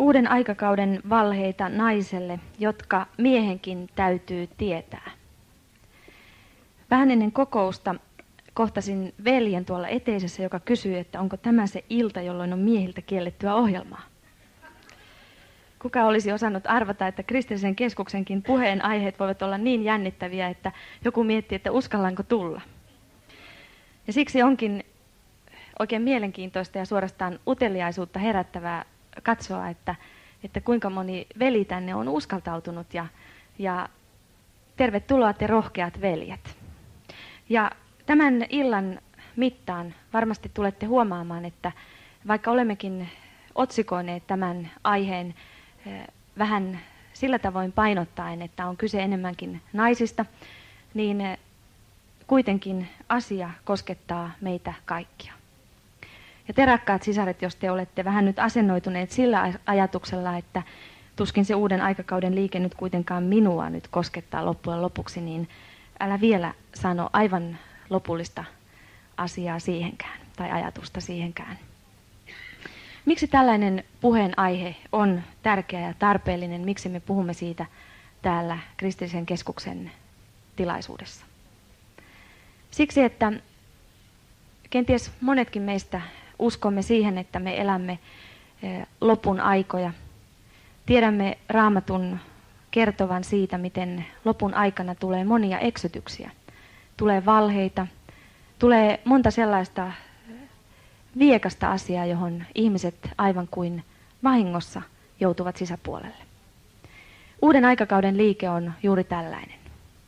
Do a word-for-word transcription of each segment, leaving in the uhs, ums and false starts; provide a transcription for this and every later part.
Uuden aikakauden valheita naiselle, jotka miehenkin täytyy tietää. Vähän ennen kokousta kohtasin veljen tuolla eteisessä, joka kysyi, että onko tämä se ilta, jolloin on miehiltä kiellettyä ohjelmaa. Kuka olisi osannut arvata, että kristillisen keskuksenkin puheenaiheet voivat olla niin jännittäviä, että joku miettii, että uskallanko tulla. Ja siksi onkin oikein mielenkiintoista ja suorastaan uteliaisuutta herättävää katsoa, että, että kuinka moni veli tänne on uskaltautunut ja, ja tervetuloa te rohkeat veljet. Ja tämän illan mittaan varmasti tulette huomaamaan, että vaikka olemmekin otsikoineet tämän aiheen vähän sillä tavoin painottaen, että on kyse enemmänkin naisista, niin kuitenkin asia koskettaa meitä kaikkia. Ja te rakkaat sisaret, jos te olette vähän nyt asennoituneet sillä ajatuksella, että tuskin se uuden aikakauden liike nyt kuitenkaan minua nyt koskettaa loppujen lopuksi, niin älä vielä sano aivan lopullista asiaa siihenkään tai ajatusta siihenkään. Miksi tällainen puheenaihe on tärkeä ja tarpeellinen? Miksi me puhumme siitä täällä kristillisen keskuksen tilaisuudessa? Siksi, että kenties monetkin meistä uskomme siihen, että me elämme lopun aikoja. Tiedämme Raamatun kertovan siitä, miten lopun aikana tulee monia eksytyksiä. Tulee valheita, tulee monta sellaista viekasta asiaa, johon ihmiset aivan kuin vahingossa joutuvat sisäpuolelle. Uuden aikakauden liike on juuri tällainen.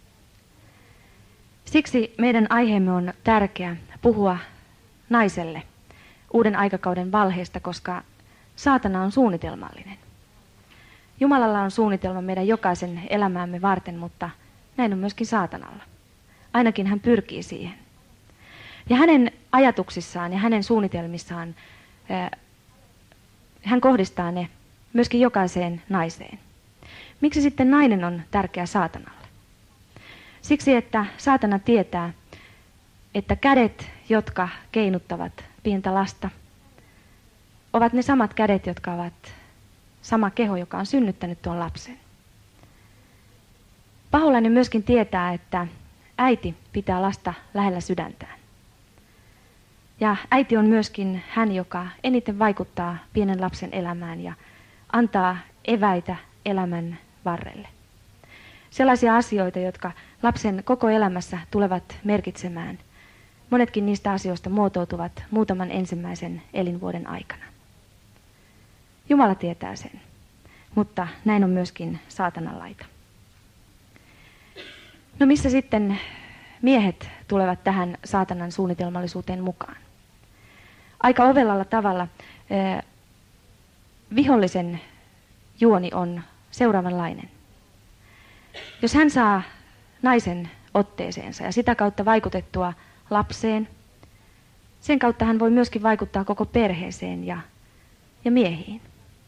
Siksi meidän aiheemme on tärkeä puhua naiselle uuden aikakauden valheesta, koska saatana on suunnitelmallinen. Jumalalla on suunnitelma meidän jokaisen elämäämme varten, mutta näin on myöskin saatanalla. Ainakin hän pyrkii siihen. Ja hänen ajatuksissaan ja hänen suunnitelmissaan hän kohdistaa ne myöskin jokaiseen naiseen. Miksi sitten nainen on tärkeä saatanalle? Siksi, että saatana tietää, että kädet, jotka keinuttavat pientä lasta, ovat ne samat kädet, jotka ovat sama keho, joka on synnyttänyt tuon lapsen. Paholainen myöskin tietää, että äiti pitää lasta lähellä sydäntään. Ja äiti on myöskin hän, joka eniten vaikuttaa pienen lapsen elämään ja antaa eväitä elämän varrelle. Sellaisia asioita, jotka lapsen koko elämässä tulevat merkitsemään. Monetkin niistä asioista muotoutuvat muutaman ensimmäisen elinvuoden aikana. Jumala tietää sen, mutta näin on myöskin saatanan laita. No missä sitten miehet tulevat tähän saatanan suunnitelmallisuuteen mukaan? Aika ovelalla tavalla eh, vihollisen juoni on seuraavanlainen. Jos hän saa naisen otteeseensa ja sitä kautta vaikutettua lapseen, sen kautta hän voi myöskin vaikuttaa koko perheeseen ja, ja miehiin.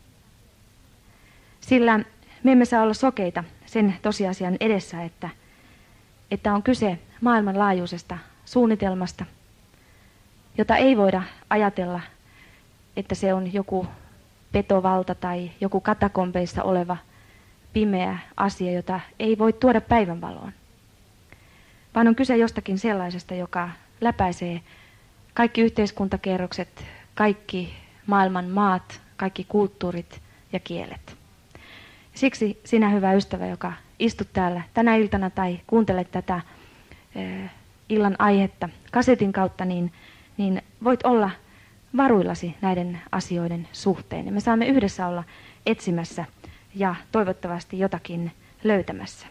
Sillä me emme saa olla sokeita sen tosiasian edessä, että, että on kyse maailmanlaajuisesta suunnitelmasta, jota ei voida ajatella, että se on joku petovalta tai joku katakombeissa oleva pimeä asia, jota ei voi tuoda päivänvaloon. Vaan on kyse jostakin sellaisesta, joka läpäisee kaikki yhteiskuntakerrokset, kaikki maailman maat, kaikki kulttuurit ja kielet. Siksi sinä, hyvä ystävä, joka istut täällä tänä iltana tai kuuntelet tätä eh, illan aihetta kasetin kautta, niin, niin voit olla varuillasi näiden asioiden suhteen. Ja me saamme yhdessä olla etsimässä ja toivottavasti jotakin löytämässä.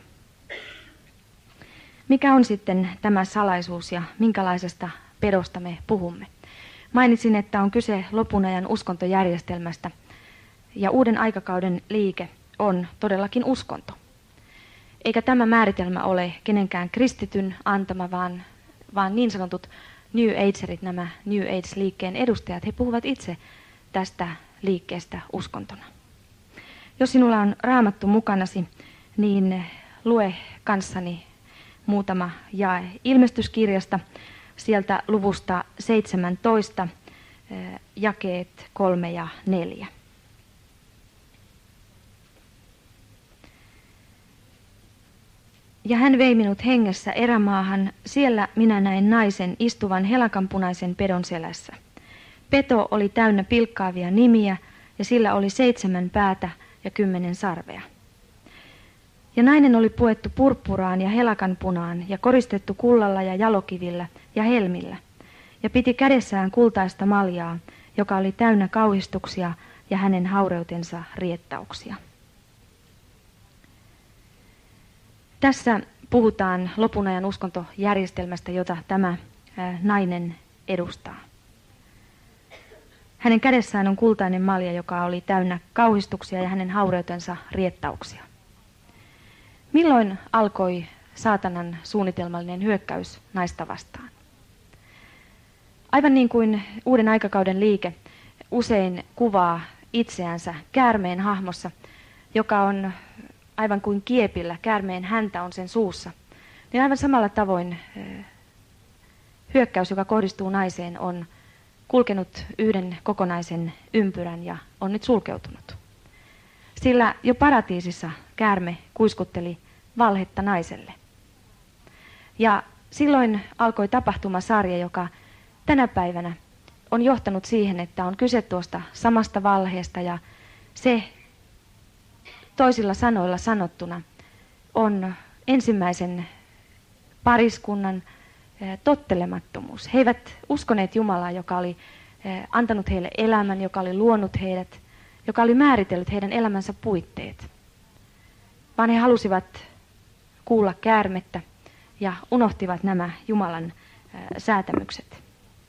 Mikä on sitten tämä salaisuus ja minkälaisesta pedosta me puhumme? Mainitsin, että on kyse lopun ajan uskontojärjestelmästä ja uuden aikakauden liike on todellakin uskonto. Eikä tämä määritelmä ole kenenkään kristityn antama, vaan, vaan niin sanotut New Agerit, nämä New Age-liikkeen edustajat, he puhuvat itse tästä liikkeestä uskontona. Jos sinulla on Raamattu mukanasi, niin lue kanssani muutama jae ilmestyskirjasta, sieltä luvusta seitsemäntoista, jakeet kolme ja neljä. ja hän vei minut hengessä erämaahan, siellä minä näin naisen istuvan helakanpunaisen pedon selässä. Peto oli täynnä pilkkaavia nimiä, ja sillä oli seitsemän päätä ja kymmenen sarvea. Ja nainen oli puettu purppuraan ja helakanpunaan ja koristettu kullalla ja jalokivillä ja helmillä, ja piti kädessään kultaista maljaa, joka oli täynnä kauhistuksia ja hänen haureutensa riettauksia. Tässä puhutaan lopun ajan uskontojärjestelmästä, jota tämä nainen edustaa. Hänen kädessään on kultainen malja, joka oli täynnä kauhistuksia ja hänen haureutensa riettauksia. Milloin alkoi saatanan suunnitelmallinen hyökkäys naista vastaan? Aivan niin kuin uuden aikakauden liike usein kuvaa itseänsä käärmeen hahmossa, joka on aivan kuin kiepillä, käärmeen häntä on sen suussa, niin aivan samalla tavoin hyökkäys, joka kohdistuu naiseen, on kulkenut yhden kokonaisen ympyrän ja on nyt sulkeutunut. Sillä jo paratiisissa käärme kuiskutteli valhetta naiselle. Ja silloin alkoi tapahtumasarja, joka tänä päivänä on johtanut siihen, että on kyse tuosta samasta valheesta, ja se toisilla sanoilla sanottuna on ensimmäisen pariskunnan tottelemattomuus. He eivät uskoneet Jumalaa, joka oli antanut heille elämän, joka oli luonut heidät, joka oli määritellyt heidän elämänsä puitteet, vaan he halusivat kuulla käärmettä ja unohtivat nämä Jumalan säätämykset.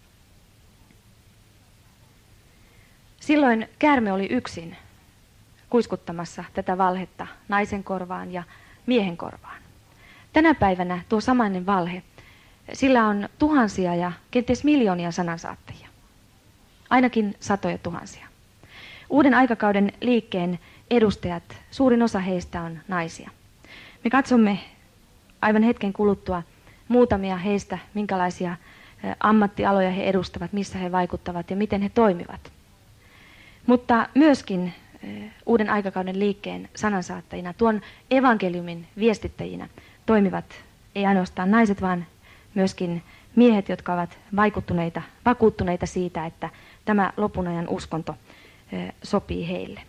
Silloin käärme oli yksin kuiskuttamassa tätä valhetta naisen korvaan ja miehen korvaan. Tänä päivänä tuo samainen valhe, sillä on tuhansia ja kenties miljoonia sanansaattajia. Ainakin satoja tuhansia. Uuden aikakauden liikkeen edustajat, suurin osa heistä on naisia. Me katsomme aivan hetken kuluttua muutamia heistä, minkälaisia ammattialoja he edustavat, missä he vaikuttavat ja miten he toimivat. Mutta myöskin uuden aikakauden liikkeen sanansaattajina, tuon evankeliumin viestittäjinä toimivat ei ainoastaan naiset, vaan myöskin miehet, jotka ovat vaikuttuneita, vakuuttuneita siitä, että tämä lopun ajan uskonto sopii heille.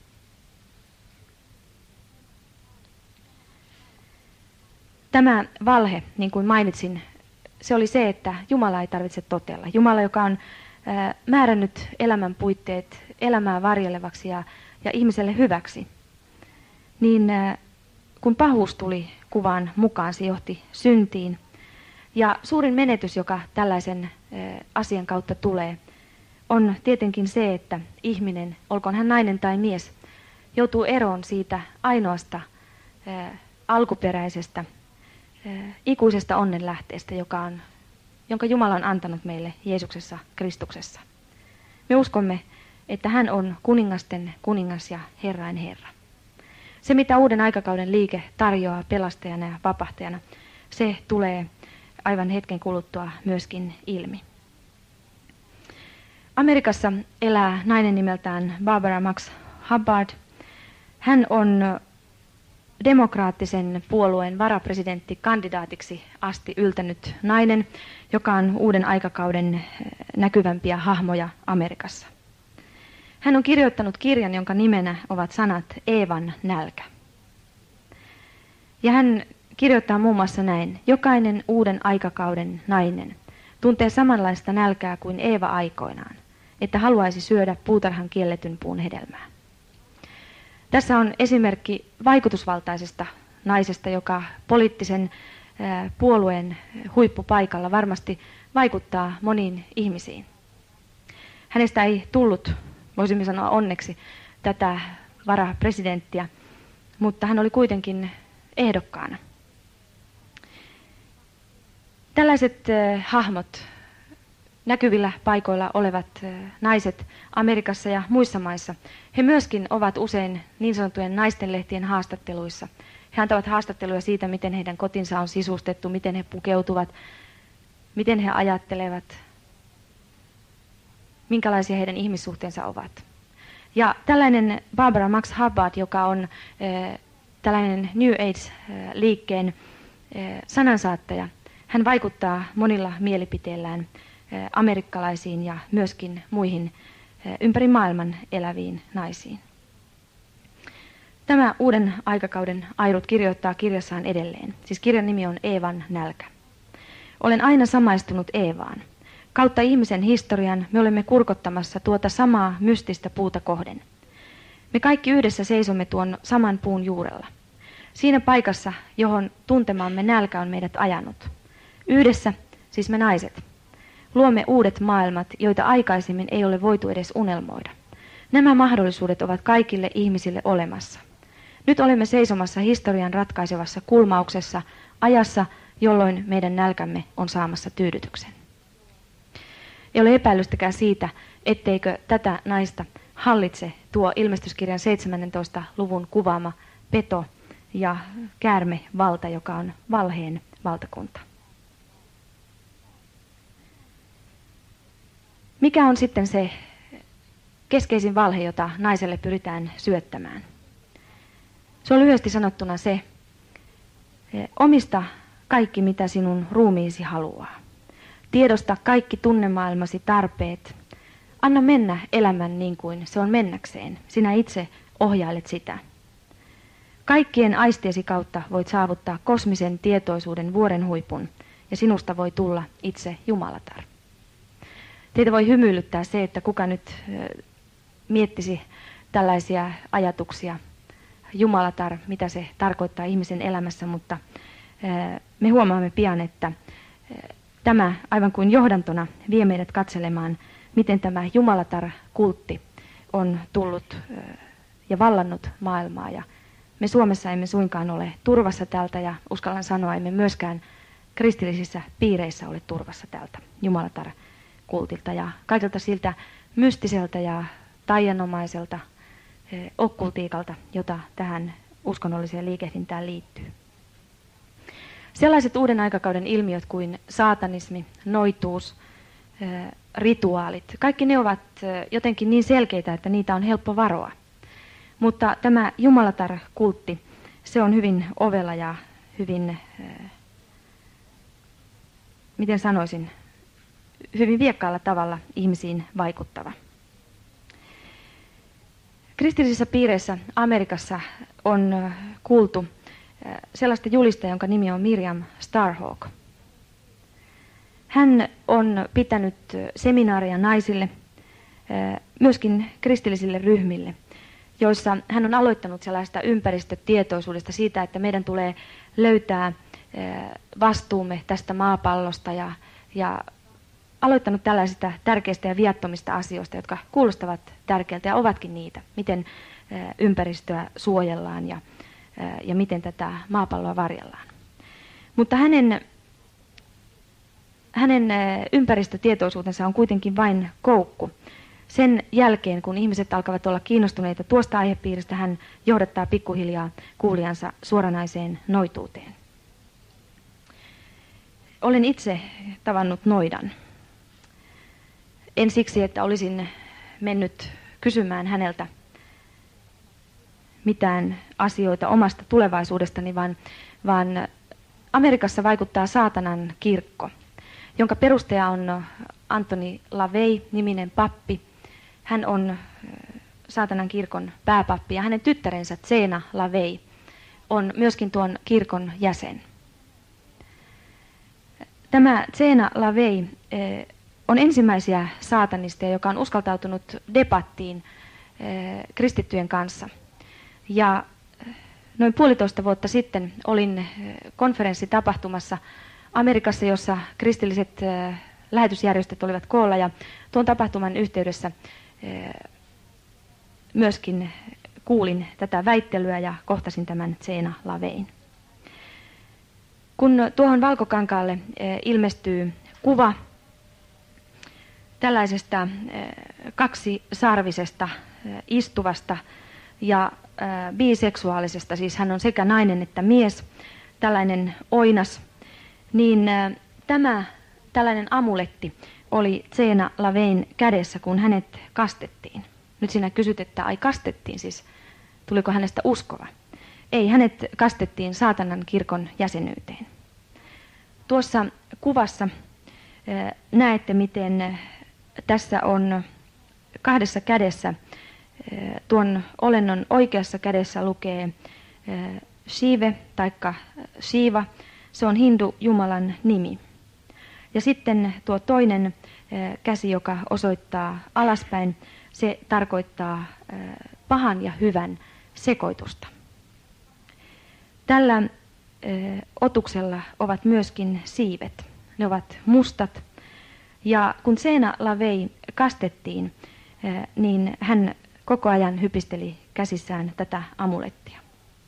Tämä valhe, niin kuin mainitsin, se oli se, että Jumala ei tarvitse totella. Jumala, joka on määrännyt elämän puitteet elämää varjelevaksi ja, ja ihmiselle hyväksi, niin kun pahuus tuli kuvan mukaan, se johti syntiin. Ja suurin menetys, joka tällaisen asian kautta tulee, on tietenkin se, että ihminen, olkoon hän nainen tai mies, joutuu eroon siitä ainoasta alkuperäisestä ikuisesta onnenlähteestä, joka on, jonka Jumala on antanut meille Jeesuksessa Kristuksessa. Me uskomme, että hän on kuningasten kuningas ja Herrain Herra. Se, mitä uuden aikakauden liike tarjoaa pelastajana ja vapahtajana, se tulee aivan hetken kuluttua myöskin ilmi. Amerikassa elää nainen nimeltään Barbara Max Hubbard. Hän on demokraattisen puolueen varapresidenttikandidaatiksi asti yltänyt nainen, joka on uuden aikakauden näkyvämpiä hahmoja Amerikassa. Hän on kirjoittanut kirjan, jonka nimenä ovat sanat Eevan nälkä. Ja hän kirjoittaa muun muassa näin: jokainen uuden aikakauden nainen tuntee samanlaista nälkää kuin Eeva aikoinaan, että haluaisi syödä puutarhan kielletyn puun hedelmää. Tässä on esimerkki vaikutusvaltaisesta naisesta, joka poliittisen puolueen huippupaikalla varmasti vaikuttaa moniin ihmisiin. Hänestä ei tullut, voisimme sanoa onneksi, tätä varapresidenttiä, mutta hän oli kuitenkin ehdokkaana. Tällaiset äh, hahmot, näkyvillä paikoilla olevat äh, naiset Amerikassa ja muissa maissa, he myöskin ovat usein niin sanottujen naistenlehtien haastatteluissa. He antavat haastatteluja siitä, miten heidän kotinsa on sisustettu, miten he pukeutuvat, miten he ajattelevat, minkälaisia heidän ihmissuhteensa ovat. Ja tällainen Barbara Max Hubbard, joka on äh, tällainen New Age-liikkeen sanansaattaja. Hän vaikuttaa monilla mielipiteillään amerikkalaisiin ja myöskin muihin ympäri maailman eläviin naisiin. Tämä uuden aikakauden airut kirjoittaa kirjassaan edelleen. Siis kirjan nimi on Eevan nälkä. Olen aina samaistunut Eevaan. Kautta ihmisen historian me olemme kurkottamassa tuota samaa mystistä puuta kohden. Me kaikki yhdessä seisomme tuon saman puun juurella. Siinä paikassa, johon tuntemamme nälkä on meidät ajanut. Yhdessä, siis me naiset, luomme uudet maailmat, joita aikaisemmin ei ole voitu edes unelmoida. Nämä mahdollisuudet ovat kaikille ihmisille olemassa. Nyt olemme seisomassa historian ratkaisevassa kulmauksessa, ajassa, jolloin meidän nälkämme on saamassa tyydytyksen. Ei ole epäilystäkään siitä, etteikö tätä naista hallitse tuo ilmestyskirjan seitsemännentoista luvun kuvaama peto ja käärmevalta, joka on valheen valtakunta. Mikä on sitten se keskeisin valhe, jota naiselle pyritään syöttämään? Se on lyhyesti sanottuna se, omista kaikki mitä sinun ruumiisi haluaa. Tiedosta kaikki tunnemaailmasi tarpeet. Anna mennä elämän niin kuin se on mennäkseen. Sinä itse ohjailet sitä. Kaikkien aistiesi kautta voit saavuttaa kosmisen tietoisuuden vuoren huipun ja sinusta voi tulla itse Jumalatar. Teitä voi hymyilyttää se, että kuka nyt miettisi tällaisia ajatuksia. Jumalatar, mitä se tarkoittaa ihmisen elämässä, mutta me huomaamme pian, että tämä aivan kuin johdantona vie meidät katselemaan, miten tämä Jumalatar-kultti on tullut ja vallannut maailmaa. Ja me Suomessa emme suinkaan ole turvassa tältä ja uskallan sanoa, emme myöskään kristillisissä piireissä ole turvassa tältä Jumalatar-kultilta ja kaikelta siltä mystiseltä ja taianomaiselta okkultiikalta, jota tähän uskonnolliseen liikehdintään liittyy. Sellaiset uuden aikakauden ilmiöt kuin saatanismi, noituus, rituaalit, kaikki ne ovat jotenkin niin selkeitä, että niitä on helppo varoa. Mutta tämä Jumalatar-kultti, se on hyvin ovela ja hyvin, miten sanoisin, hyvin viekkaalla tavalla ihmisiin vaikuttava. Kristillisissä piireissä Amerikassa on kuultu sellaista julistajaa, jonka nimi on Miriam Starhawk. Hän on pitänyt seminaaria naisille, myöskin kristillisille ryhmille, joissa hän on aloittanut sellaista ympäristötietoisuudesta siitä, että meidän tulee löytää vastuumme tästä maapallosta ja, ja aloittanut tällaisista tärkeistä ja viattomista asioista, jotka kuulostavat tärkeältä ja ovatkin niitä, miten ympäristöä suojellaan ja, ja miten tätä maapalloa varjellaan. Mutta hänen, hänen ympäristötietoisuutensa on kuitenkin vain koukku. Sen jälkeen, kun ihmiset alkavat olla kiinnostuneita tuosta aihepiiristä, hän johdattaa pikkuhiljaa kuulijansa suoranaiseen noituuteen. Olen itse tavannut noidan. En siksi, että olisin mennyt kysymään häneltä mitään asioita omasta tulevaisuudestani, vaan, vaan Amerikassa vaikuttaa saatanan kirkko, jonka perustaja on Anthony LaVey-niminen pappi. Hän on saatanan kirkon pääpappi ja hänen tyttärensä Zeena LaVey on myöskin tuon kirkon jäsen. Tämä Zeena LaVey on ensimmäisiä saatanisteja, joka on uskaltautunut debattiin kristittyjen kanssa. Ja noin puolitoista vuotta sitten olin konferenssitapahtumassa Amerikassa, jossa kristilliset lähetysjärjestöt olivat koolla ja tuon tapahtuman yhteydessä myöskin kuulin tätä väittelyä ja kohtasin tämän Zeena LaVeyn. Kun tuohon valkokankaalle ilmestyy kuva tällaisesta kaksisarvisesta istuvasta ja biseksuaalisesta, siis hän on sekä nainen että mies, tällainen oinas, niin tämä tällainen amuletti oli Zeena LaVeyn kädessä, kun hänet kastettiin. Nyt sinä kysyt, että ai kastettiin, siis tuliko hänestä uskova? Ei, hänet kastettiin saatanan kirkon jäsenyyteen. Tuossa kuvassa näette, miten tässä on kahdessa kädessä, tuon olennon oikeassa kädessä lukee Shive taikka Shiva, se on hindu jumalan nimi. Ja sitten tuo toinen käsi, joka osoittaa alaspäin, se tarkoittaa pahan ja hyvän sekoitusta. Tällä otuksella ovat myöskin siivet. Ne ovat mustat. Ja kun Seena Lavei kastettiin, niin hän koko ajan hypisteli käsissään tätä amulettia.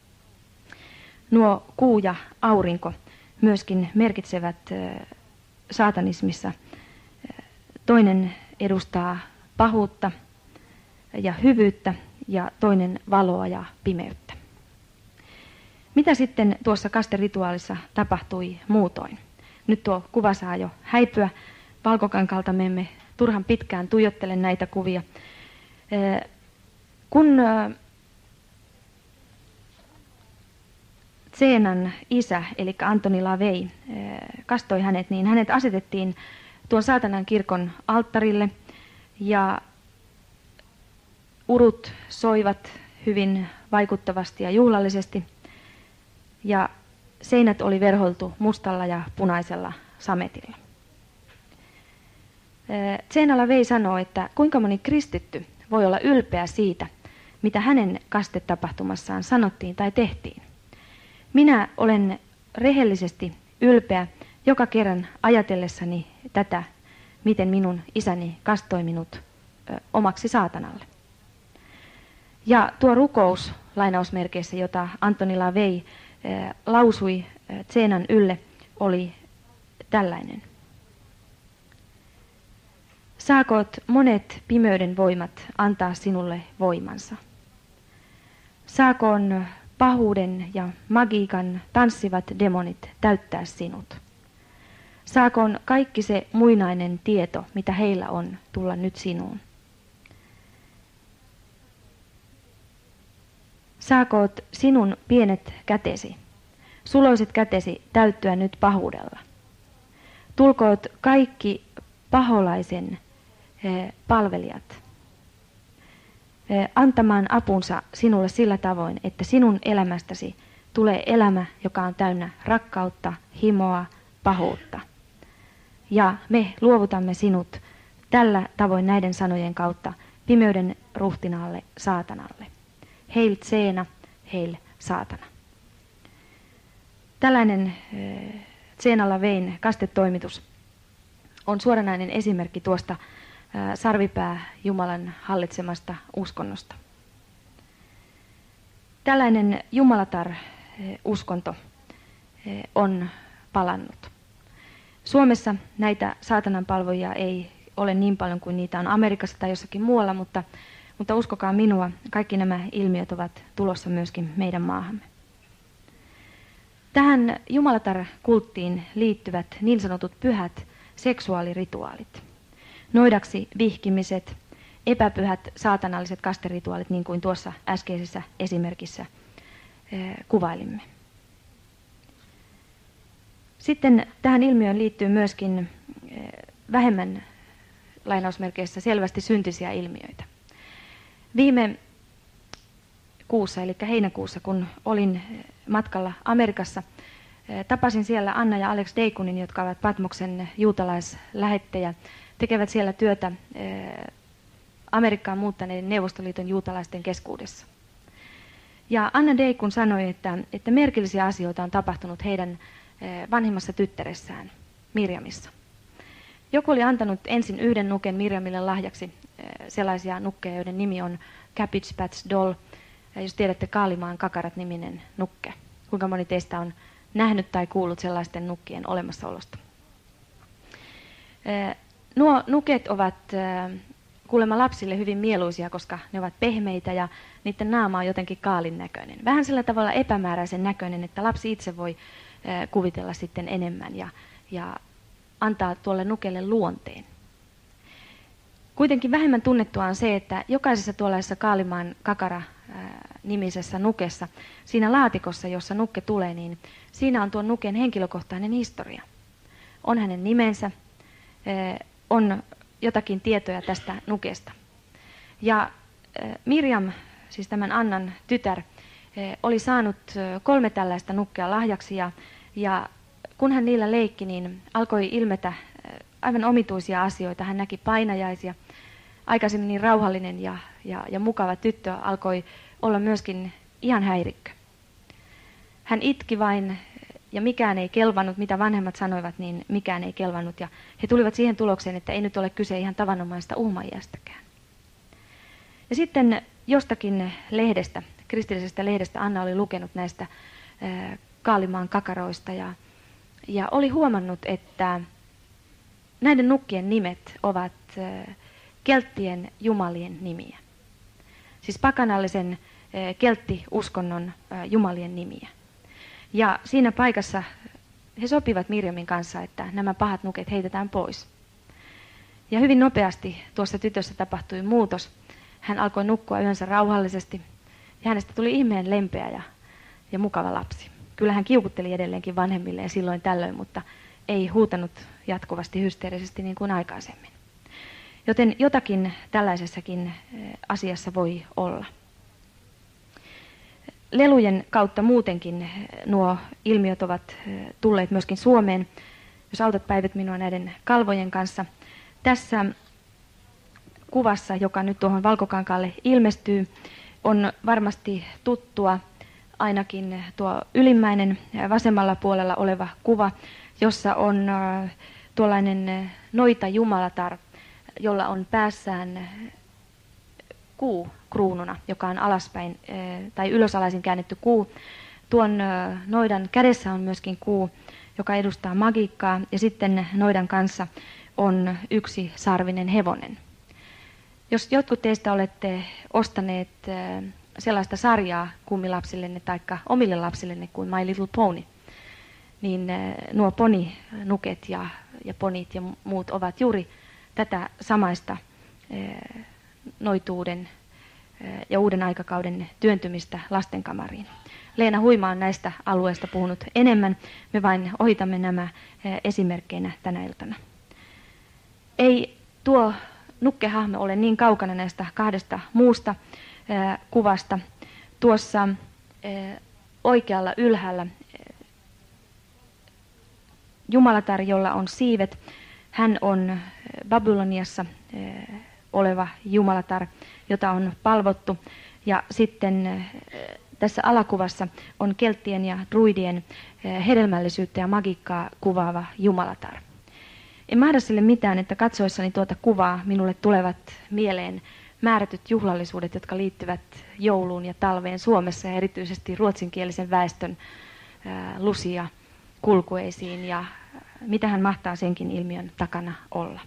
Nuo kuu ja aurinko myöskin merkitsevät saatanismissa. Toinen edustaa pahuutta ja hyvyyttä ja toinen valoa ja pimeyttä. Mitä sitten tuossa kasterituaalissa tapahtui muutoin? Nyt tuo kuva saa jo häipyä. Valkokankalta me emme turhan pitkään tuijottele näitä kuvia. Kun Seenan isä, eli Antoni Lavei, kastoi hänet, niin hänet asetettiin tuon saatanan kirkon alttarille ja urut soivat hyvin vaikuttavasti ja juhlallisesti ja seinät oli verhoiltu mustalla ja punaisella sametilla. Seena Lavei sanoo, että kuinka moni kristitty voi olla ylpeä siitä, mitä hänen kastetapahtumassaan sanottiin tai tehtiin. Minä olen rehellisesti ylpeä joka kerran ajatellessani tätä, miten minun isäni kastoi minut ö, omaksi saatanalle. Ja tuo rukous, lainausmerkeissä, jota Antoni Lavei ö, lausui ö, Seenan ylle, oli tällainen. Saakoot monet pimeyden voimat antaa sinulle voimansa. Saakoon pahuuden ja magiikan tanssivat demonit täyttää sinut. Saakoon kaikki se muinainen tieto, mitä heillä on, tulla nyt sinuun. Saakoot sinun pienet kätesi, suloiset kätesi täyttyä nyt pahuudella. Tulkoot kaikki paholaisen eh, palvelijat eh, antamaan apunsa sinulle sillä tavoin, että sinun elämästäsi tulee elämä, joka on täynnä rakkautta, himoa, pahuutta. Ja me luovutamme sinut tällä tavoin näiden sanojen kautta pimeyden ruhtinaalle saatanalle. Heil Seena, heil saatana. Tällainen eh, Seena Lavein kastetoimitus on suoranainen esimerkki tuosta eh, sarvipää Jumalan hallitsemasta uskonnosta. Tällainen jumalatar-uskonto eh, on palannut. Suomessa näitä saatananpalvojia ei ole niin paljon kuin niitä on Amerikassa tai jossakin muualla, mutta, mutta uskokaa minua, kaikki nämä ilmiöt ovat tulossa myöskin meidän maahamme. Tähän jumalatar-kulttiin liittyvät niin sanotut pyhät seksuaalirituaalit. Noidaksi vihkimiset, epäpyhät saatanalliset kasterituaalit, niin kuin tuossa äskeisessä esimerkissä eh, kuvailimme. Sitten tähän ilmiöön liittyy myöskin vähemmän lainausmerkeissä selvästi syntisiä ilmiöitä. Viime kuussa, eli heinäkuussa, kun olin matkalla Amerikassa, tapasin siellä Anna ja Alex Deikunin, jotka ovat Patmoksen juutalaislähettejä, tekevät siellä työtä Amerikkaan muuttaneiden Neuvostoliiton juutalaisten keskuudessa. Ja Anna Deikun sanoi, että, että merkillisiä asioita on tapahtunut heidän vanhimmassa tyttäressään, Mirjamissa. Joku oli antanut ensin yhden nuken Mirjamille lahjaksi, sellaisia nukkeja, joiden nimi on Cabbage Patch Doll, jos tiedätte Kaalimaan kakarat-niminen nukke. Kuinka moni teistä on nähnyt tai kuullut sellaisten nukkien olemassaolosta? Nuo nuket ovat kuulemma lapsille hyvin mieluisia, koska ne ovat pehmeitä ja niiden naama on jotenkin kaalin näköinen. Vähän sillä tavalla epämääräisen näköinen, että lapsi itse voi kuvitella sitten enemmän ja, ja antaa tuolle nukelle luonteen. Kuitenkin vähemmän tunnettua on se, että jokaisessa tuollaisessa Kaalimaan kakara-nimisessä nukessa, siinä laatikossa, jossa nukke tulee, niin siinä on tuon nuken henkilökohtainen historia. on hänen nimensä, on jotakin tietoja tästä nukesta. Ja Mirjam, siis tämän Annan tytär, oli saanut kolme tällaista nukkea lahjaksi ja, ja kun hän niillä leikki, niin alkoi ilmetä aivan omituisia asioita. Hän näki painajaisia. Aikaisemmin niin rauhallinen ja, ja, ja mukava tyttö alkoi olla myöskin ihan häirikkö. Hän itki vain ja mikään ei kelvannut, mitä vanhemmat sanoivat, niin mikään ei kelvannut. Ja he tulivat siihen tulokseen, että ei nyt ole kyse ihan tavanomaista uhmaiästäkään. Ja sitten jostakin lehdestä, kristillisestä lehdestä, Anna oli lukenut näistä äh, Kaalimaan kakaroista ja, ja oli huomannut, että näiden nukkien nimet ovat äh, kelttien jumalien nimiä. Siis pakanallisen äh, kelttiuskonnon äh, jumalien nimiä. Ja siinä paikassa he sopivat Mirjamin kanssa, että nämä pahat nuket heitetään pois. Ja hyvin nopeasti tuossa tytössä tapahtui muutos. Hän alkoi nukkua yönsä rauhallisesti ja hänestä tuli ihmeen lempeä ja, ja mukava lapsi. Kyllä hän kiukutteli edelleenkin vanhemmilleen silloin tällöin, mutta ei huutanut jatkuvasti hysteerisesti niin kuin aikaisemmin. Joten jotakin tällaisessakin asiassa voi olla. Lelujen kautta muutenkin nuo ilmiöt ovat tulleet myöskin Suomeen. Jos autat Päivät minua näiden kalvojen kanssa. Tässä kuvassa, joka nyt tuohon valkokankaalle ilmestyy, on varmasti tuttua ainakin tuo ylimmäinen vasemmalla puolella oleva kuva, jossa on tuollainen noita jumalatar, jolla on päässään kuu kruununa, joka on alaspäin tai ylösalaisin käännetty kuu. Tuon noidan kädessä on myöskin kuu, joka edustaa magiikkaa, ja sitten noidan kanssa on yksi sarvinen hevonen. Jos jotkut teistä olette ostaneet sellaista sarjaa kummilapsillenne tai omille lapsillenne kuin My Little Pony, niin nuo poninuket ja, ja ponit ja muut ovat juuri tätä samaista noituuden ja uuden aikakauden työntymistä lastenkamariin. Leena Huima on näistä alueista puhunut enemmän. Me vain ohitamme nämä esimerkkeinä tänä iltana. Ei tuo nukkehahmo ole niin kaukana näistä kahdesta muusta kuvasta. Tuossa oikealla ylhäällä jumalatar, jolla on siivet. Hän on Babyloniassa oleva jumalatar, jota on palvottu. Ja sitten tässä alakuvassa on kelttien ja druidien hedelmällisyyttä ja magiikkaa kuvaava jumalatar. En mahda sille mitään, että katsoessani tuota kuvaa minulle tulevat mieleen määrätyt juhlallisuudet, jotka liittyvät jouluun ja talveen Suomessa ja erityisesti ruotsinkielisen väestön lusia kulkueisiin ja mitähän mahtaa senkin ilmiön takana olla.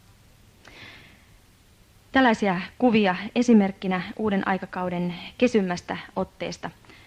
Tällaisia kuvia esimerkkinä uuden aikakauden kesymmästä otteesta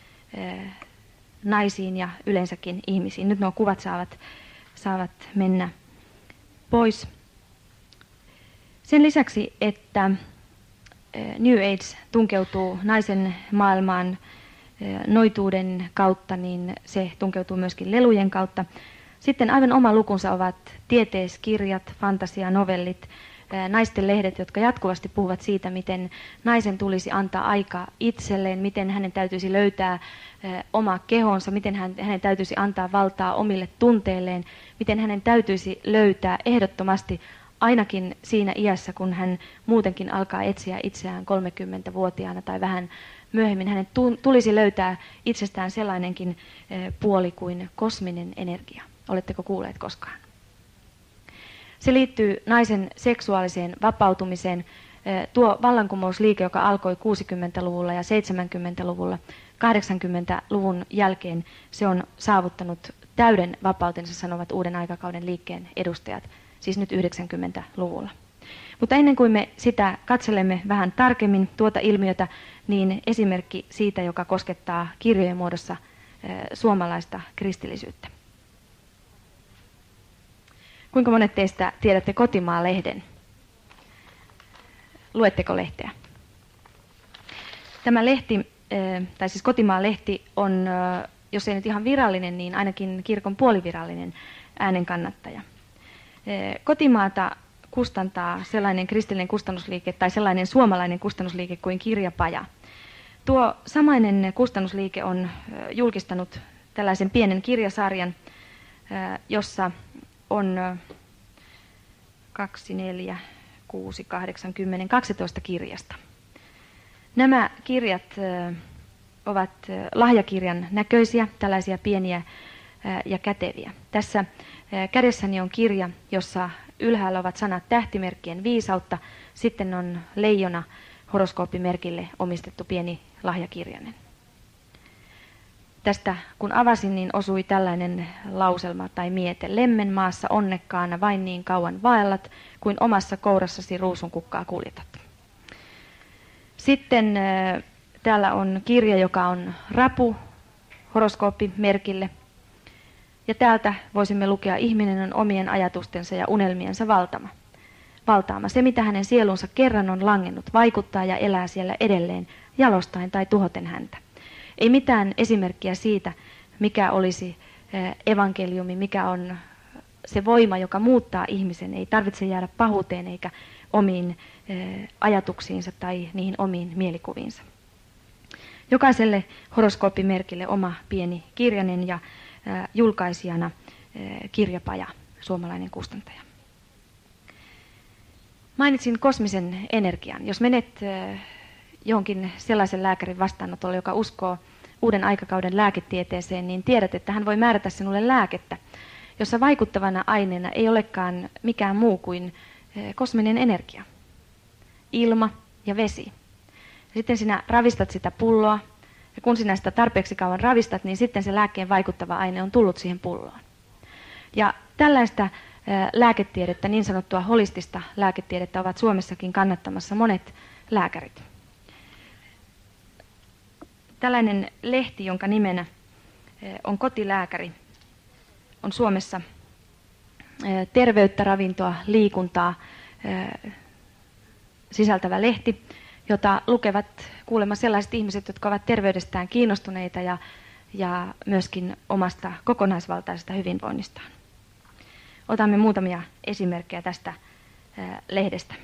naisiin ja yleensäkin ihmisiin. Nyt nuo kuvat saavat, saavat mennä pois. Sen lisäksi, että New Age tunkeutuu naisen maailmaan noituuden kautta, niin se tunkeutuu myöskin lelujen kautta. Sitten aivan oma lukunsa ovat tieteiskirjat, fantasianovellit, naisten lehdet, jotka jatkuvasti puhuvat siitä, miten naisen tulisi antaa aika itselleen, miten hänen täytyisi löytää oma kehonsa, miten hänen täytyisi antaa valtaa omille tunteilleen, miten hänen täytyisi löytää ehdottomasti ainakin siinä iässä, kun hän muutenkin alkaa etsiä itseään kolmekymmentävuotiaana tai vähän myöhemmin, hänen tulisi löytää itsestään sellainenkin puoli kuin kosminen energia. Oletteko kuulleet koskaan? Se liittyy naisen seksuaaliseen vapautumiseen. Tuo vallankumousliike, joka alkoi kuusikymmentäluvulla ja seitsemänkymmentäluvulla, kahdeksankymmentäluvun jälkeen se on saavuttanut täyden vapautensa, sanovat uuden aikakauden liikkeen edustajat, siis nyt yhdeksänkymmentäluvulla. Mutta ennen kuin me sitä katselemme vähän tarkemmin tuota ilmiötä, niin esimerkki siitä, joka koskettaa kirjojen muodossa suomalaista kristillisyyttä. Kuinka monet teistä tiedätte Kotimaa-lehden? Luetteko lehteä? Tämä lehti, tai siis Kotimaa-lehti on, jos ei nyt ihan virallinen, niin ainakin kirkon puolivirallinen äänenkannattaja. Kotimaata kustantaa sellainen kristillinen kustannusliike tai sellainen suomalainen kustannusliike kuin Kirjapaja. Tuo samainen kustannusliike on julkistanut tällaisen pienen kirjasarjan, jossa on kaksi, neljä, kuusi, kahdeksan, kymmenen, kaksitoista kirjasta. Nämä kirjat ovat lahjakirjan näköisiä, tällaisia pieniä ja käteviä. Tässä kädessäni on kirja, jossa ylhäällä ovat sanat tähtimerkkien viisautta, sitten on leijona horoskooppimerkille omistettu pieni lahjakirjainen. Tästä kun avasin, niin osui tällainen lauselma tai miete. Lemmen maassa onnekkaana vain niin kauan vaellat, kuin omassa kourassasi ruusunkukkaa kuljetat. Sitten äh, täällä on kirja, joka on rapu horoskooppimerkille. Ja täältä voisimme lukea, ihminen on omien ajatustensa ja unelmiensa valtama. valtaama. Se, mitä hänen sielunsa kerran on langennut, vaikuttaa ja elää siellä edelleen, jalostain tai tuhoten häntä. Ei mitään esimerkkiä siitä, mikä olisi evankeliumi, mikä on se voima, joka muuttaa ihmisen. Ei tarvitse jäädä pahuuteen eikä omiin ajatuksiinsa tai niihin omiin mielikuviinsa. Jokaiselle horoskooppimerkille oma pieni kirjanen ja julkaisijana Kirjapaja, suomalainen kustantaja. Mainitsin kosmisen energian. Jos menet johonkin sellaisen lääkärin vastaanotolle, joka uskoo uuden aikakauden lääketieteeseen, niin tiedät, että hän voi määrätä sinulle lääkettä, jossa vaikuttavana aineena ei olekaan mikään muu kuin kosminen energia, ilma ja vesi. Sitten sinä ravistat sitä pulloa, ja kun sinä sitä tarpeeksi kauan ravistat, niin sitten se lääkkeen vaikuttava aine on tullut siihen pulloon. Ja tällaista lääketiedettä, niin sanottua holistista lääketiedettä, ovat Suomessakin kannattamassa monet lääkärit. Tällainen lehti, jonka nimenä on Kotilääkäri, on Suomessa terveyttä, ravintoa, liikuntaa sisältävä lehti, jota lukevat kuulemma sellaiset ihmiset, jotka ovat terveydestään kiinnostuneita ja, ja myöskin omasta kokonaisvaltaisesta hyvinvoinnistaan. Otamme muutamia esimerkkejä tästä lehdestä.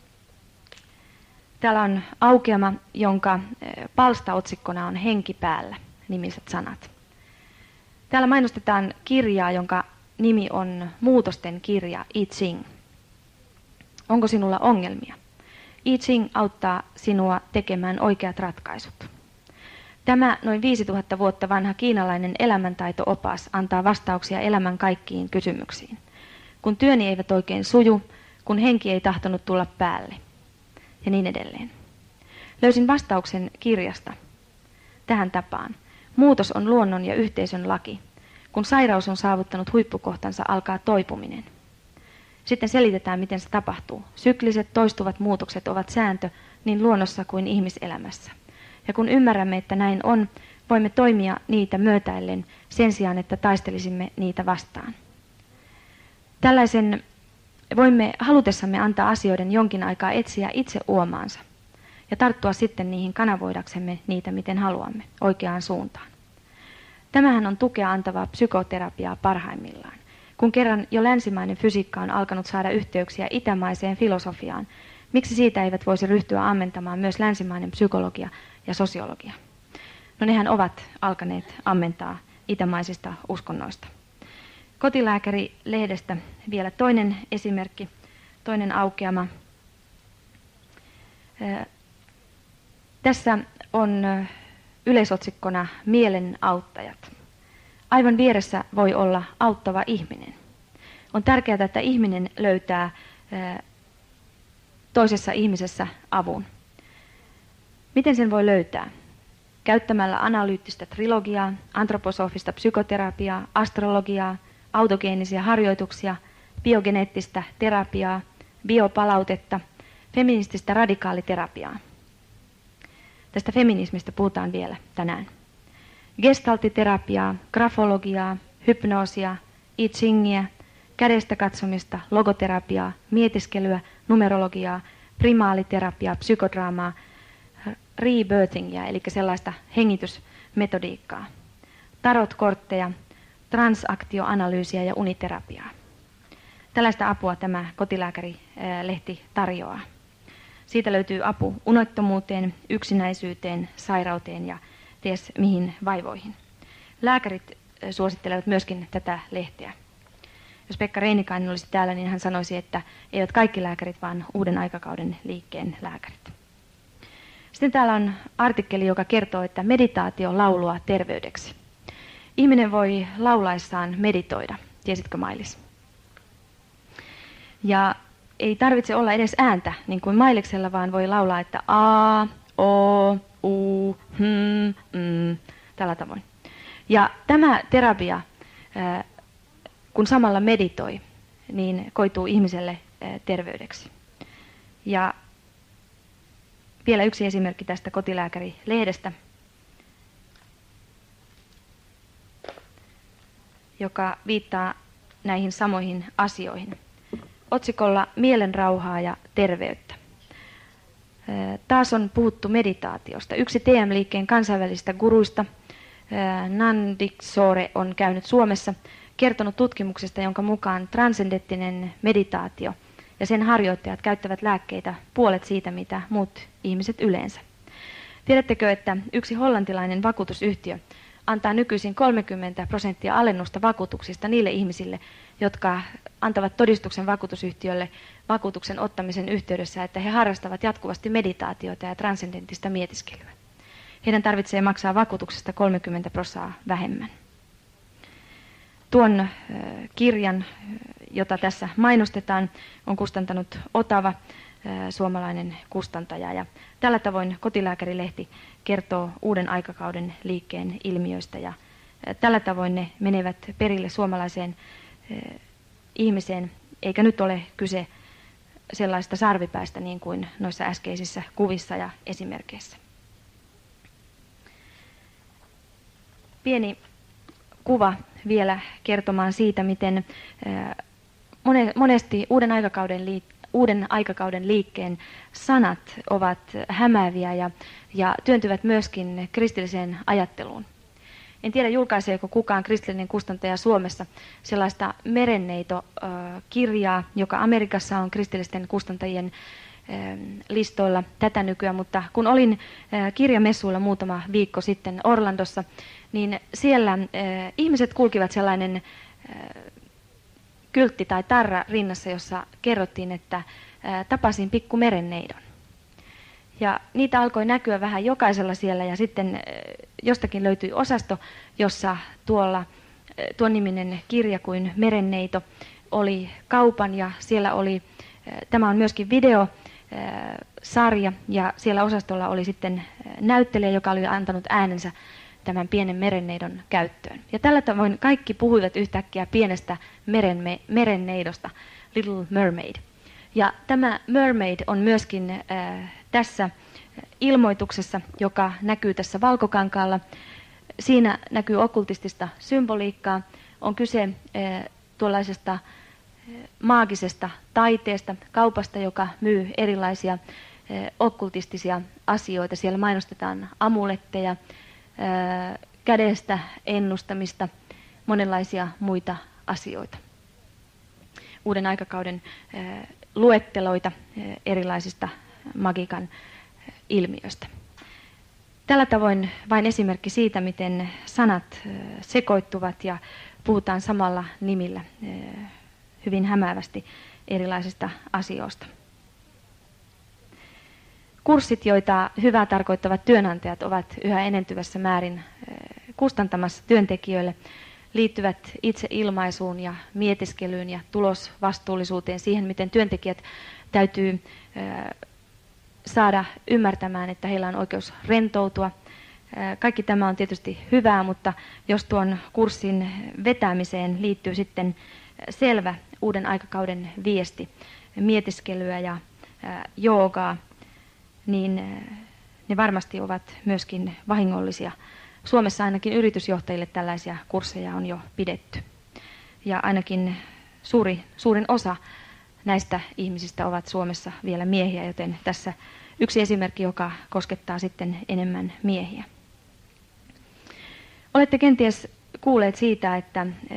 Täällä on aukeama, jonka palstaotsikkona on Henki päällä, nimiset sanat. Täällä mainostetaan kirjaa, jonka nimi on Muutosten kirja I Ching. Onko sinulla ongelmia? I Ching auttaa sinua tekemään oikeat ratkaisut. Tämä noin viisituhatta vuotta vanha kiinalainen elämäntaito-opas antaa vastauksia elämän kaikkiin kysymyksiin. Kun työni eivät oikein suju, kun henki ei tahtonut tulla päälle ja niin edelleen. Löysin vastauksen kirjasta tähän tapaan. Muutos on luonnon ja yhteisön laki. Kun sairaus on saavuttanut huippukohtansa, alkaa toipuminen. Sitten selitetään, miten se tapahtuu. Sykliset toistuvat muutokset ovat sääntö niin luonnossa kuin ihmiselämässä. Ja kun ymmärrämme, että näin on, voimme toimia niitä myötäillen sen sijaan, että taistelisimme niitä vastaan. Tällaisen voimme halutessamme antaa asioiden jonkin aikaa etsiä itse uomaansa ja tarttua sitten niihin kanavoidaksemme niitä, miten haluamme, oikeaan suuntaan. Tämähän on tukea antavaa psykoterapiaa parhaimmillaan. Kun kerran jo länsimainen fysiikka on alkanut saada yhteyksiä itämaiseen filosofiaan, miksi siitä eivät voisi ryhtyä ammentamaan myös länsimainen psykologia ja sosiologia? No nehän ovat alkaneet ammentaa itämaisista uskonnoista. Kotilääkäri-lehdestä vielä toinen esimerkki, toinen aukeama. Tässä on yleisotsikkona Mielen auttajat. Aivan vieressä voi olla auttava ihminen. On tärkeää, että ihminen löytää toisessa ihmisessä avun. Miten sen voi löytää? Käyttämällä analyyttistä trilogiaa, antroposofista psykoterapiaa, astrologiaa, autogeenisia harjoituksia, biogeneettistä terapiaa, biopalautetta, feminististä radikaaliterapiaa. Tästä feminismistä puhutaan vielä tänään. Gestaltiterapiaa, grafologiaa, hypnoosia, I Chingiä, kädestä katsomista, logoterapiaa, mietiskelyä, numerologiaa, primaaliterapia, psykodraamaa, rebirthingia, eli sellaista hengitysmetodiikkaa, tarotkortteja, transaktioanalyysiä ja uniterapiaa. Tällaista apua tämä kotilääkärilehti tarjoaa. Siitä löytyy apu unettomuuteen, yksinäisyyteen, sairauteen ja ties mihin vaivoihin. Lääkärit suosittelevat myöskin tätä lehteä. Jos Pekka Reinikainen olisi täällä, niin hän sanoisi, että eivät kaikki lääkärit, vaan uuden aikakauden liikkeen lääkärit. Sitten täällä on artikkeli, joka kertoo, että meditaatio laulua terveydeksi. Ihminen voi laulaessaan meditoida. Tiesitkö, Mailis? Ja ei tarvitse olla edes ääntä, niin kuin Mailiksella, vaan voi laulaa, että a, o, u, hm, mm, tällä tavoin. Ja tämä terapia, kun samalla meditoi, niin koituu ihmiselle terveydeksi. Ja vielä yksi esimerkki tästä kotilääkärilehdestä, joka viittaa näihin samoihin asioihin. Otsikolla Mielenrauhaa ja terveyttä. Taas on puhuttu meditaatiosta. Yksi T M-liikkeen kansainvälisistä guruista, Nandiksore, on käynyt Suomessa, kertonut tutkimuksesta, jonka mukaan transcendenttinen meditaatio ja sen harjoittajat käyttävät lääkkeitä puolet siitä, mitä muut ihmiset yleensä. Tiedättekö, että yksi hollantilainen vakuutusyhtiö antaa nykyisin kolmekymmentä prosenttia alennusta vakuutuksista niille ihmisille, jotka antavat todistuksen vakuutusyhtiölle vakuutuksen ottamisen yhteydessä, että he harrastavat jatkuvasti meditaatiota ja transcendenttista mietiskelyä. Heidän tarvitsee maksaa vakuutuksesta kolmekymmentä prosenttia vähemmän. Tuon kirjan, jota tässä mainostetaan, on kustantanut Otava, suomalainen kustantaja. Ja tällä tavoin kotilääkärilehti kertoo uuden aikakauden liikkeen ilmiöistä. Ja tällä tavoin ne menevät perille suomalaiseen ihmiseen, eikä nyt ole kyse sellaista sarvipäästä niin kuin noissa äskeisissä kuvissa ja esimerkkeissä. Pieni kuva vielä kertomaan siitä, miten monesti uuden aikakauden, liik- uuden aikakauden liikkeen sanat ovat hämääviä ja, ja työntyvät myöskin kristilliseen ajatteluun. En tiedä, julkaiseeko kukaan kristillinen kustantaja Suomessa sellaista merenneito-kirjaa, joka Amerikassa on kristillisten kustantajien listoilla tätä nykyään, mutta kun olin kirjamessuilla muutama viikko sitten Orlandossa, niin siellä ihmiset kulkivat sellainen kyltti tai tarra rinnassa, jossa kerrottiin, että tapasin pikku merenneidon. Ja niitä alkoi näkyä vähän jokaisella siellä, ja sitten jostakin löytyi osasto, jossa tuolla tuon niminen kirja kuin Merenneito oli kaupan, ja siellä oli, tämä on myöskin videosarja, ja siellä osastolla oli sitten näyttelijä, joka oli antanut äänensä tämän pienen merenneidon käyttöön. Ja tällä tavoin kaikki puhuivat yhtäkkiä pienestä merenme, merenneidosta, Little Mermaid. Ja tämä Mermaid on myöskin äh, tässä ilmoituksessa, joka näkyy tässä valkokankaalla. Siinä näkyy okkultistista symboliikkaa. On kyse äh, tuollaisesta äh, maagisesta taiteesta, kaupasta, joka myy erilaisia äh, okkultistisia asioita. Siellä mainostetaan amuletteja, äh, kädestä ennustamista, monenlaisia muita asioita. Uuden aikakauden äh, luetteloita erilaisista magiikan ilmiöistä. Tällä tavoin vain esimerkki siitä, miten sanat sekoittuvat ja puhutaan samalla nimillä hyvin hämäävästi erilaisista asioista. Kurssit, joita hyvää tarkoittavat työnantajat ovat yhä enentyvässä määrin kustantamassa työntekijöille, liittyvät itseilmaisuun ja mietiskelyyn ja tulosvastuullisuuteen, siihen miten työntekijät täytyy saada ymmärtämään, että heillä on oikeus rentoutua. Kaikki tämä on tietysti hyvää, mutta jos tuon kurssin vetämiseen liittyy sitten selvä uuden aikakauden viesti, mietiskelyä ja joogaa, niin ne varmasti ovat myöskin vahingollisia. Suomessa ainakin yritysjohtajille tällaisia kursseja on jo pidetty. Ja ainakin suuri, suurin osa näistä ihmisistä ovat Suomessa vielä miehiä, joten tässä yksi esimerkki, joka koskettaa sitten enemmän miehiä. Olette kenties kuulleet siitä, että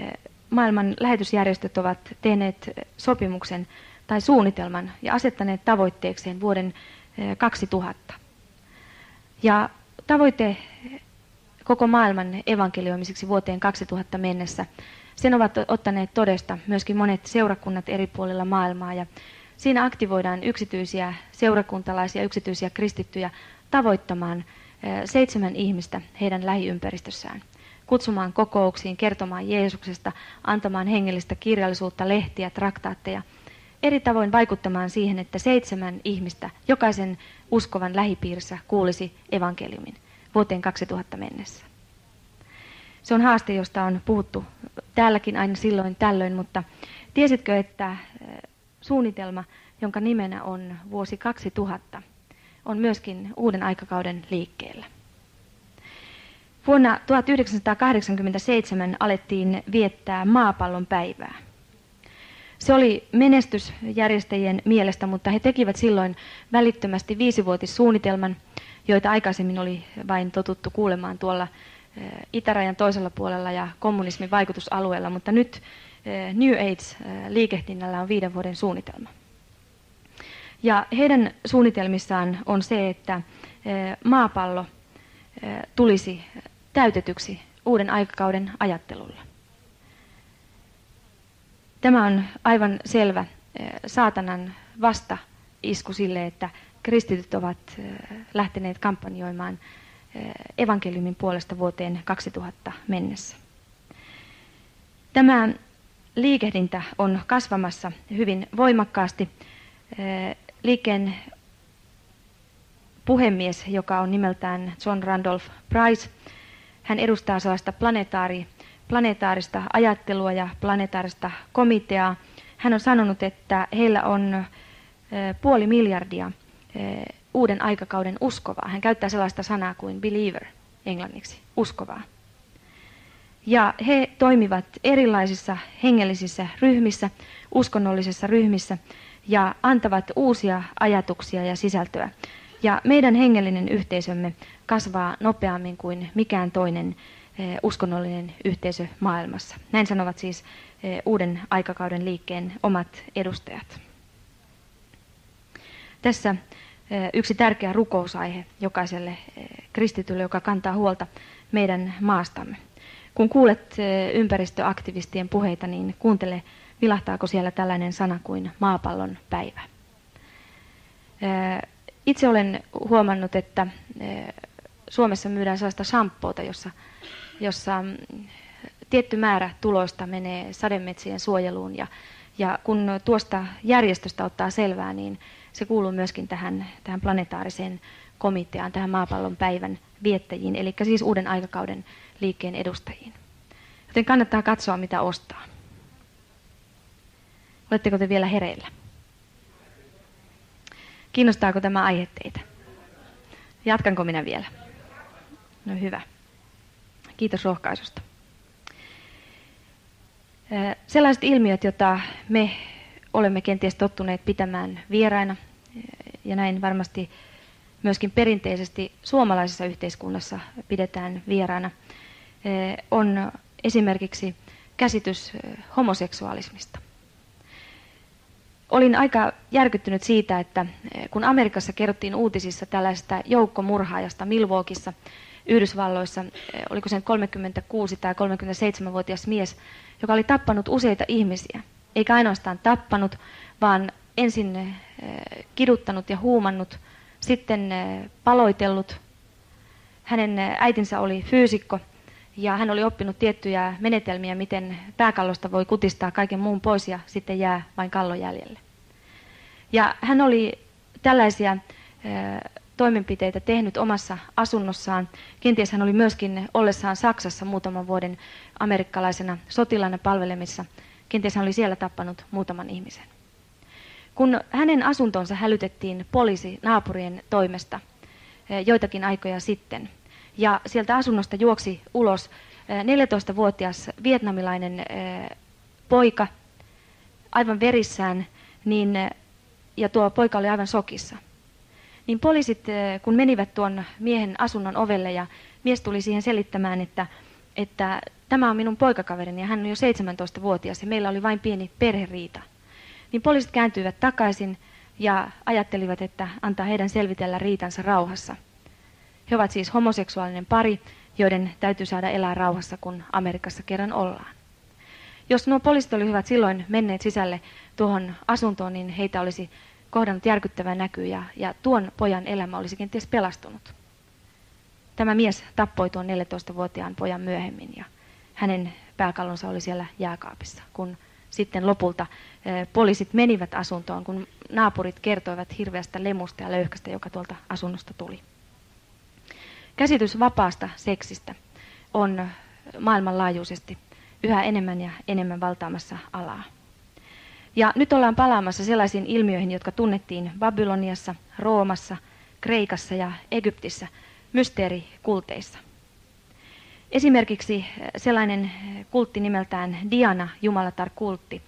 maailman lähetysjärjestöt ovat tehneet sopimuksen tai suunnitelman ja asettaneet tavoitteekseen vuoden kaksituhatta. Ja tavoite koko maailman evankelioimiseksi vuoteen kaksituhatta mennessä, sen ovat ottaneet todesta myöskin monet seurakunnat eri puolilla maailmaa. Ja siinä aktivoidaan yksityisiä seurakuntalaisia, yksityisiä kristittyjä tavoittamaan seitsemän ihmistä heidän lähiympäristössään. Kutsumaan kokouksiin, kertomaan Jeesuksesta, antamaan hengellistä kirjallisuutta, lehtiä, traktaatteja. Eri tavoin vaikuttamaan siihen, että seitsemän ihmistä jokaisen uskovan lähipiirissä kuulisi evankeliumin vuoteen kaksituhatta mennessä. Se on haaste, josta on puhuttu täälläkin aina silloin tällöin, mutta tiesitkö, että suunnitelma, jonka nimenä on vuosi kaksituhatta, on myöskin uuden aikakauden liikkeellä. Vuonna tuhatyhdeksänsataakahdeksankymmentäseitsemän alettiin viettää maapallon päivää. Se oli menestys järjestäjien mielestä, mutta he tekivät silloin välittömästi viisivuotissuunnitelman, joita aikaisemmin oli vain totuttu kuulemaan tuolla itärajan toisella puolella ja kommunismin vaikutusalueella, mutta nyt New Age-liikehdinnällä on viiden vuoden suunnitelma. Ja heidän suunnitelmissaan on se, että maapallo tulisi täytetyksi uuden aikakauden ajattelulla. Tämä on aivan selvä saatanan vastaisku sille, että kristityt ovat lähteneet kampanjoimaan evankeliumin puolesta vuoteen kaksituhatta mennessä. Tämä liikehdintä on kasvamassa hyvin voimakkaasti. Liikkeen puhemies, joka on nimeltään John Randolph Price, hän edustaa sellaista planetaari, planetaarista ajattelua ja planetaarista komiteaa. Hän on sanonut, että heillä on puoli miljardia uuden aikakauden uskovaa. Hän käyttää sellaista sanaa kuin believer englanniksi, uskovaa. Ja he toimivat erilaisissa hengellisissä ryhmissä, uskonnollisissa ryhmissä ja antavat uusia ajatuksia ja sisältöä. Ja meidän hengellinen yhteisömme kasvaa nopeammin kuin mikään toinen uskonnollinen yhteisö maailmassa. Näin sanovat siis uuden aikakauden liikkeen omat edustajat. Tässä yksi tärkeä rukousaihe jokaiselle kristitylle, joka kantaa huolta meidän maastamme. Kun kuulet ympäristöaktivistien puheita, niin kuuntele, vilahtaako siellä tällainen sana kuin maapallon päivä. Itse olen huomannut, että Suomessa myydään sellaista shampoota, jossa, jossa tietty määrä tuloista menee sademetsien suojeluun. Ja, ja kun tuosta järjestöstä ottaa selvää, niin se kuuluu myöskin tähän, tähän planetaariseen komiteaan, tähän maapallon päivän viettäjiin, eli siis uuden aikakauden liikkeen edustajiin. Joten kannattaa katsoa, mitä ostaa. Oletteko te vielä hereillä? Kiinnostaako tämä aihe teitä? Jatkanko minä vielä? No hyvä. Kiitos rohkaisusta. Sellaiset ilmiöt, joita me olemme kenties tottuneet pitämään vieraina, ja näin varmasti myöskin perinteisesti suomalaisessa yhteiskunnassa pidetään vieraana, on esimerkiksi käsitys homoseksuaalismista. Olin aika järkyttynyt siitä, että kun Amerikassa kerrottiin uutisissa tällaista joukkomurhaajasta Milwaukeeissa Yhdysvalloissa, oliko se kolmekymmentäkuusi- tai kolmekymmentäseitsemänvuotias mies, joka oli tappanut useita ihmisiä, eikä ainoastaan tappanut, vaan ensin kiduttanut ja huumannut, sitten paloitellut. Hänen äitinsä oli fyysikko ja hän oli oppinut tiettyjä menetelmiä, miten pääkallosta voi kutistaa kaiken muun pois ja sitten jää vain kallo jäljelle. Ja hän oli tällaisia toimenpiteitä tehnyt omassa asunnossaan. Kenties hän oli myöskin ollessaan Saksassa muutaman vuoden amerikkalaisena sotilaana palvelemissa. Kenties hän oli siellä tappanut muutaman ihmisen. Kun hänen asuntonsa hälytettiin poliisi naapurien toimesta joitakin aikoja sitten, ja sieltä asunnosta juoksi ulos neljätoistavuotias vietnamilainen poika aivan verissään, niin, ja tuo poika oli aivan shokissa. Niin poliisit, kun menivät tuon miehen asunnon ovelle ja mies tuli siihen selittämään, että että tämä on minun poikakaverini ja hän on jo seitsemäntoistavuotias ja meillä oli vain pieni perheriita. Niin poliisit kääntyivät takaisin ja ajattelivat, että antaa heidän selvitellä riitansa rauhassa. He ovat siis homoseksuaalinen pari, joiden täytyy saada elää rauhassa, kun Amerikassa kerran ollaan. Jos nuo poliisit olisivat silloin menneet sisälle tuohon asuntoon, niin heitä olisi kohdannut järkyttävä näky ja, ja tuon pojan elämä olisi kenties pelastunut. Tämä mies tappoi tuon neljätoistavuotiaan pojan myöhemmin ja hänen pääkallonsa oli siellä jääkaapissa, kun sitten lopulta eh, poliisit menivät asuntoon, kun naapurit kertoivat hirveästä lemusta ja löyhkästä, joka tuolta asunnosta tuli. Käsitys vapaasta seksistä on maailmanlaajuisesti yhä enemmän ja enemmän valtaamassa alaa. Ja nyt ollaan palaamassa sellaisiin ilmiöihin, jotka tunnettiin Babyloniassa, Roomassa, Kreikassa ja Egyptissä mysteerikulteissa. Esimerkiksi sellainen kultti nimeltään Diana-jumalatar-kultti,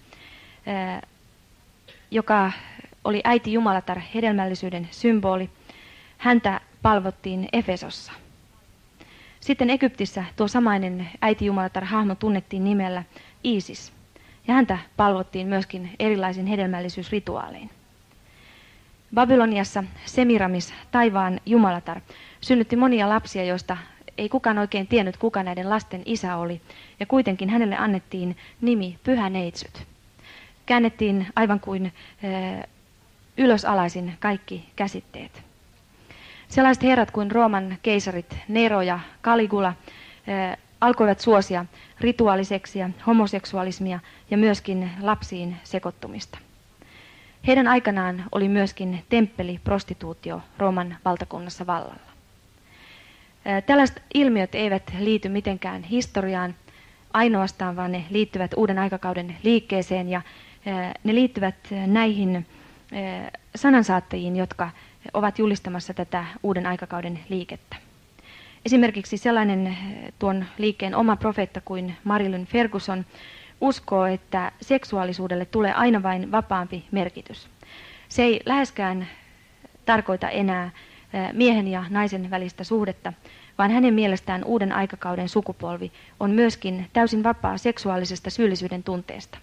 joka oli äiti jumalatar hedelmällisyyden symboli. Häntä palvottiin Efesossa. Sitten Egyptissä tuo samainen äiti jumalatar-hahmo tunnettiin nimellä Isis, ja häntä palvottiin myöskin erilaisin hedelmällisyysrituaalein. Babyloniassa Semiramis, taivaan jumalatar, synnytti monia lapsia, joista ei kukaan oikein tiennyt, kuka näiden lasten isä oli, ja kuitenkin hänelle annettiin nimi Pyhä Neitsyt. Käännettiin aivan kuin e, ylösalaisin kaikki käsitteet. Sellaiset herrat kuin Rooman keisarit Nero ja Caligula e, alkoivat suosia rituaaliseksiä, homoseksualismia ja myöskin lapsiin sekoittumista. Heidän aikanaan oli myöskin temppeliprostituutio Rooman valtakunnassa vallalla. Tällaiset ilmiöt eivät liity mitenkään historiaan ainoastaan, vaan ne liittyvät uuden aikakauden liikkeeseen ja ne liittyvät näihin sanansaattajiin, jotka ovat julistamassa tätä uuden aikakauden liikettä. Esimerkiksi sellainen tuon liikkeen oma profeetta kuin Marilyn Ferguson uskoo, että seksuaalisuudelle tulee aina vain vapaampi merkitys. Se ei läheskään tarkoita enää miehen ja naisen välistä suhdetta, vaan hänen mielestään uuden aikakauden sukupolvi on myöskin täysin vapaa seksuaalisesta syyllisyyden tunteesta.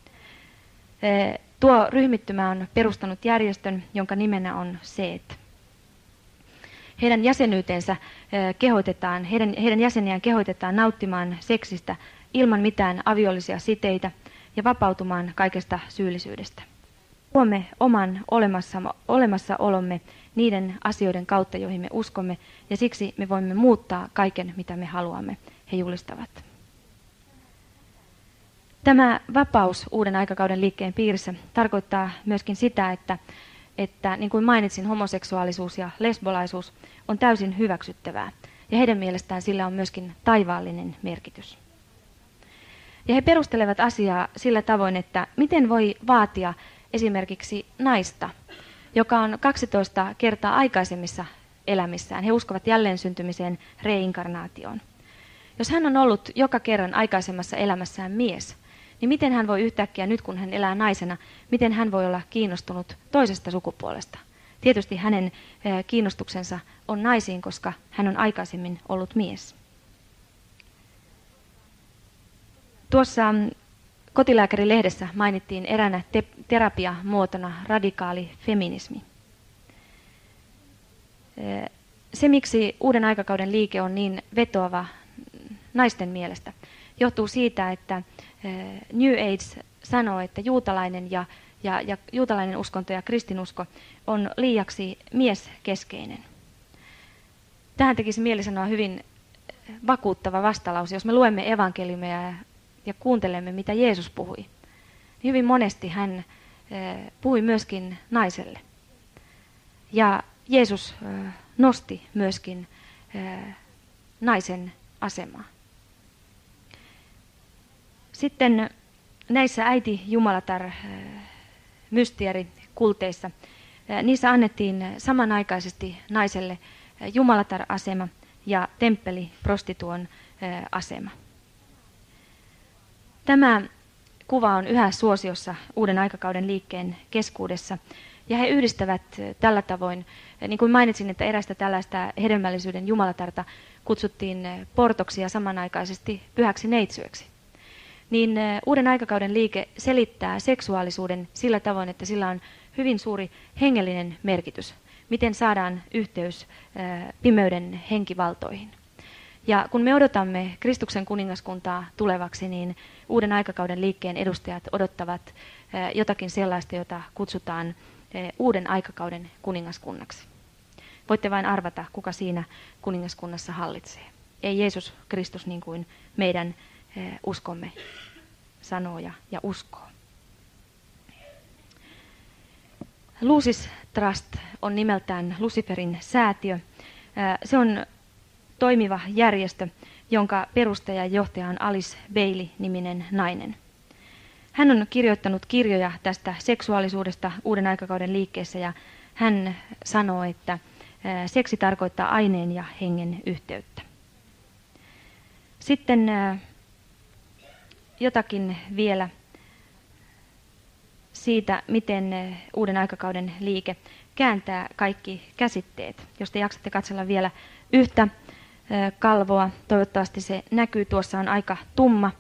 Tuo ryhmittymä on perustanut järjestön, jonka nimenä on Seet. Heidän jäsenyytensä kehotetaan, heidän, heidän jäseniään kehotetaan nauttimaan seksistä ilman mitään aviollisia siteitä ja vapautumaan kaikesta syyllisyydestä. Luomme oman olemassa, olemassaolomme niiden asioiden kautta, joihin me uskomme, ja siksi me voimme muuttaa kaiken, mitä me haluamme, he julistavat. Tämä vapaus uuden aikakauden liikkeen piirissä tarkoittaa myöskin sitä, että, että niin kuin mainitsin, homoseksuaalisuus ja lesbolaisuus on täysin hyväksyttävää, ja heidän mielestään sillä on myöskin taivaallinen merkitys. Ja he perustelevat asiaa sillä tavoin, että miten voi vaatia esimerkiksi naista, joka on kaksitoista kertaa aikaisemmissa elämissään. He uskovat jälleen syntymiseen, reinkarnaatioon. Jos hän on ollut joka kerran aikaisemmassa elämässään mies, niin miten hän voi yhtäkkiä nyt, kun hän elää naisena, miten hän voi olla kiinnostunut toisesta sukupuolesta? Tietysti hänen kiinnostuksensa on naisiin, koska hän on aikaisemmin ollut mies. Tuossa Kotilääkäri-lehdessä mainittiin eräänä te- terapiamuotona radikaali feminismi. Se, miksi uuden aikakauden liike on niin vetoava naisten mielestä, johtuu siitä, että New Age sanoo, että juutalainen, ja, ja, ja juutalainen uskonto ja kristinusko on liiaksi mieskeskeinen. Tähän tekisi mieli sanoa hyvin vakuuttava vastalause, jos me luemme evankeliumia ja ja kuuntelemme, mitä Jeesus puhui, niin hyvin monesti hän e, puhui myöskin naiselle. Ja Jeesus e, nosti myöskin e, naisen asemaa. Sitten näissä äiti jumalatar e, mysteerikulteissa, e, niissä annettiin samanaikaisesti naiselle e, jumalatar-asema ja temppeli-prostituon e, asema. Tämä kuva on yhä suosiossa uuden aikakauden liikkeen keskuudessa, Ja he yhdistävät tällä tavoin, niin kuin mainitsin, että erästä tällaista hedelmällisyyden jumalatarta kutsuttiin portoksi ja samanaikaisesti pyhäksi neitsyeksi. Niin uuden aikakauden liike selittää seksuaalisuuden sillä tavoin, että sillä on hyvin suuri hengellinen merkitys. Miten saadaan yhteys pimeyden henkivaltoihin. Ja kun me odotamme Kristuksen kuningaskuntaa tulevaksi, niin uuden aikakauden liikkeen edustajat odottavat jotakin sellaista, jota kutsutaan uuden aikakauden kuningaskunnaksi. Voitte vain arvata, kuka siinä kuningaskunnassa hallitsee. Ei Jeesus Kristus niin kuin meidän uskomme sanoo ja, ja uskoo. Lucis Trust on nimeltään Luciferin säätiö. Se on toimiva järjestö, jonka perustaja ja johtaja on Alice Bailey-niminen nainen. Hän on kirjoittanut kirjoja tästä seksuaalisuudesta uuden aikakauden liikkeessä ja hän sanoo, että seksi tarkoittaa aineen ja hengen yhteyttä. Sitten jotakin vielä siitä, miten uuden aikakauden liike kääntää kaikki käsitteet. Jos te jaksatte katsella vielä yhtä kalvoa, toivottavasti se näkyy, tuossa on aika tumma.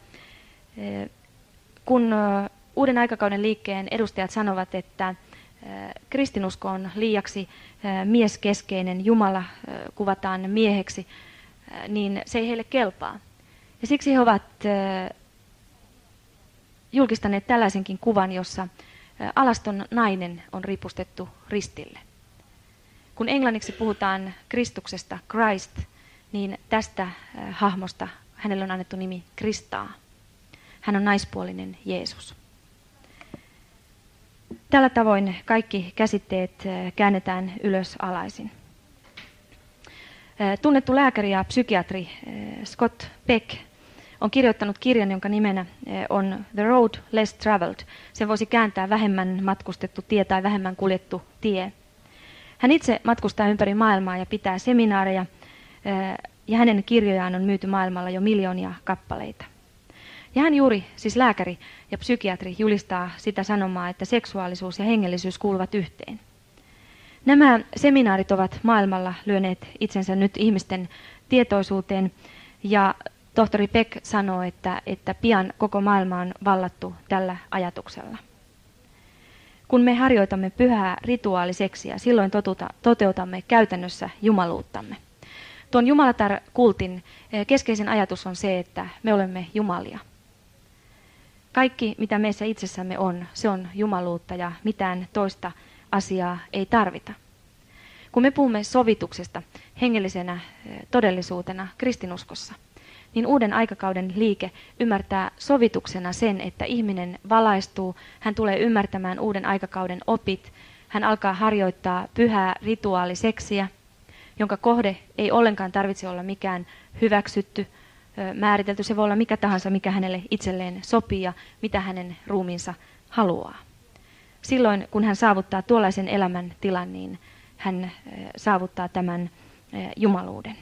Kun uuden aikakauden liikkeen edustajat sanovat, että kristinusko on liiaksi mieskeskeinen, Jumala kuvataan mieheksi, niin se ei heille kelpaa. Ja siksi he ovat julkistaneet tällaisenkin kuvan, jossa alaston nainen on ripustettu ristille. Kun englanniksi puhutaan Kristuksesta, Christ, niin tästä hahmosta hänelle on annettu nimi Kristaa. Hän on naispuolinen Jeesus. Tällä tavoin kaikki käsitteet käännetään ylös alaisin. Tunnettu lääkäri ja psykiatri Scott Peck on kirjoittanut kirjan, jonka nimenä on The Road Less Traveled. Sen voisi kääntää vähemmän matkustettu tie tai vähemmän kuljettu tie. Hän itse matkustaa ympäri maailmaa ja pitää seminaareja, ja hänen kirjojaan on myyty maailmalla jo miljoonia kappaleita. Ja hän juuri, siis lääkäri ja psykiatri, julistaa sitä sanomaa, että seksuaalisuus ja hengellisyys kuuluvat yhteen. Nämä seminaarit ovat maailmalla lyöneet itsensä nyt ihmisten tietoisuuteen, ja tohtori Peck sanoo, että, että pian koko maailma on vallattu tällä ajatuksella. Kun me harjoitamme pyhää rituaaliseksiä, silloin totuta, toteutamme käytännössä jumaluuttamme. Tuon Jumalatar-kultin keskeisin ajatus on se, että me olemme jumalia. Kaikki, mitä meissä itsessämme on, se on jumaluutta ja mitään toista asiaa ei tarvita. Kun me puhumme sovituksesta hengellisenä todellisuutena kristinuskossa, niin uuden aikakauden liike ymmärtää sovituksena sen, että ihminen valaistuu, hän tulee ymmärtämään uuden aikakauden opit, hän alkaa harjoittaa pyhää rituaaliseksiä, jonka kohde ei ollenkaan tarvitse olla mikään hyväksytty, määritelty. Se voi olla mikä tahansa, mikä hänelle itselleen sopii ja mitä hänen ruumiinsa haluaa. Silloin, kun hän saavuttaa tuollaisen elämän tilan, niin hän saavuttaa tämän jumaluuden.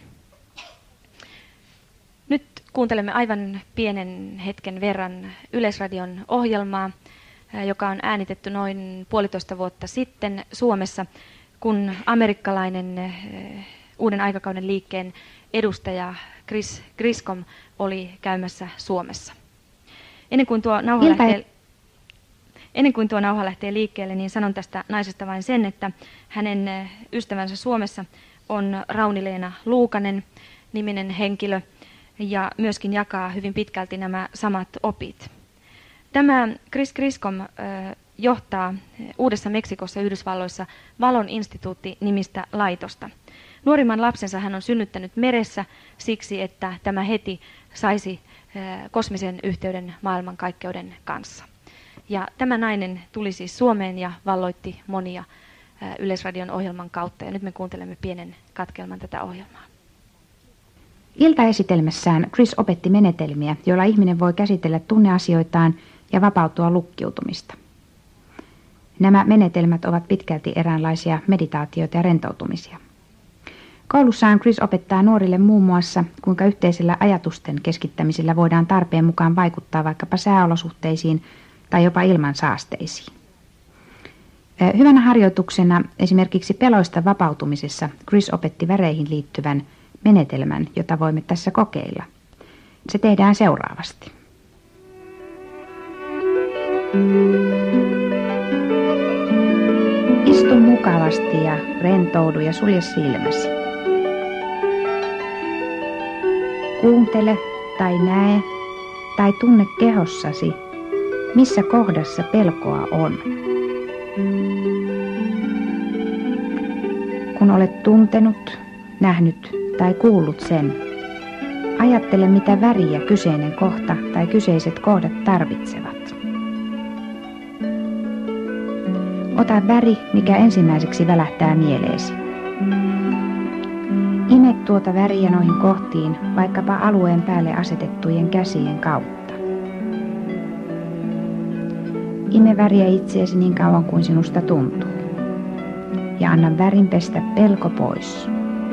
Nyt kuuntelemme aivan pienen hetken verran Yleisradion ohjelmaa, joka on äänitetty noin puolitoista vuotta sitten Suomessa, kun amerikkalainen uuden aikakauden liikkeen edustaja Chris Griscom oli käymässä Suomessa. Ennen kuin tuo nauha lähtee, ennen kuin tuo nauha lähtee liikkeelle, niin sanon tästä naisesta vain sen, että hänen ystävänsä Suomessa on Rauni-Leena Luukanen niminen henkilö ja myöskin jakaa hyvin pitkälti nämä samat opit. Tämä Chris Griscom johtaa Uudessa Meksikossa Yhdysvalloissa Valon instituutti-nimistä laitosta. Nuorimman lapsensa hän on synnyttänyt meressä siksi, että tämä heti saisi kosmisen yhteyden maailmankaikkeuden kanssa. Ja tämä nainen tuli siis Suomeen ja valloitti monia Yleisradion ohjelman kautta. Ja nyt me kuuntelemme pienen katkelman tätä ohjelmaa. Iltaesitelmässään Chris opetti menetelmiä, joilla ihminen voi käsitellä tunneasioitaan ja vapautua lukkiutumista. Nämä menetelmät ovat pitkälti eräänlaisia meditaatioita ja rentoutumisia. Koulussaan Chris opettaa nuorille muun muassa, kuinka yhteisellä ajatusten keskittämisellä voidaan tarpeen mukaan vaikuttaa vaikkapa sääolosuhteisiin tai jopa ilman saasteisiin. Hyvänä harjoituksena esimerkiksi peloista vapautumisessa Chris opetti väreihin liittyvän menetelmän, jota voimme tässä kokeilla. Se tehdään seuraavasti. Istu mukavasti ja rentoudu ja sulje silmäsi. Kuuntele tai näe tai tunne kehossasi, missä kohdassa pelkoa on. Kun olet tuntenut, nähnyt tai kuullut sen, ajattele mitä väriä kyseinen kohta tai kyseiset kohdat tarvitsevat. Ota väri, mikä ensimmäiseksi välähtää mieleesi. Ime tuota väriä noihin kohtiin vaikkapa alueen päälle asetettujen käsien kautta. Ime väriä itseesi niin kauan kuin sinusta tuntuu. Ja anna värin pestä pelko pois.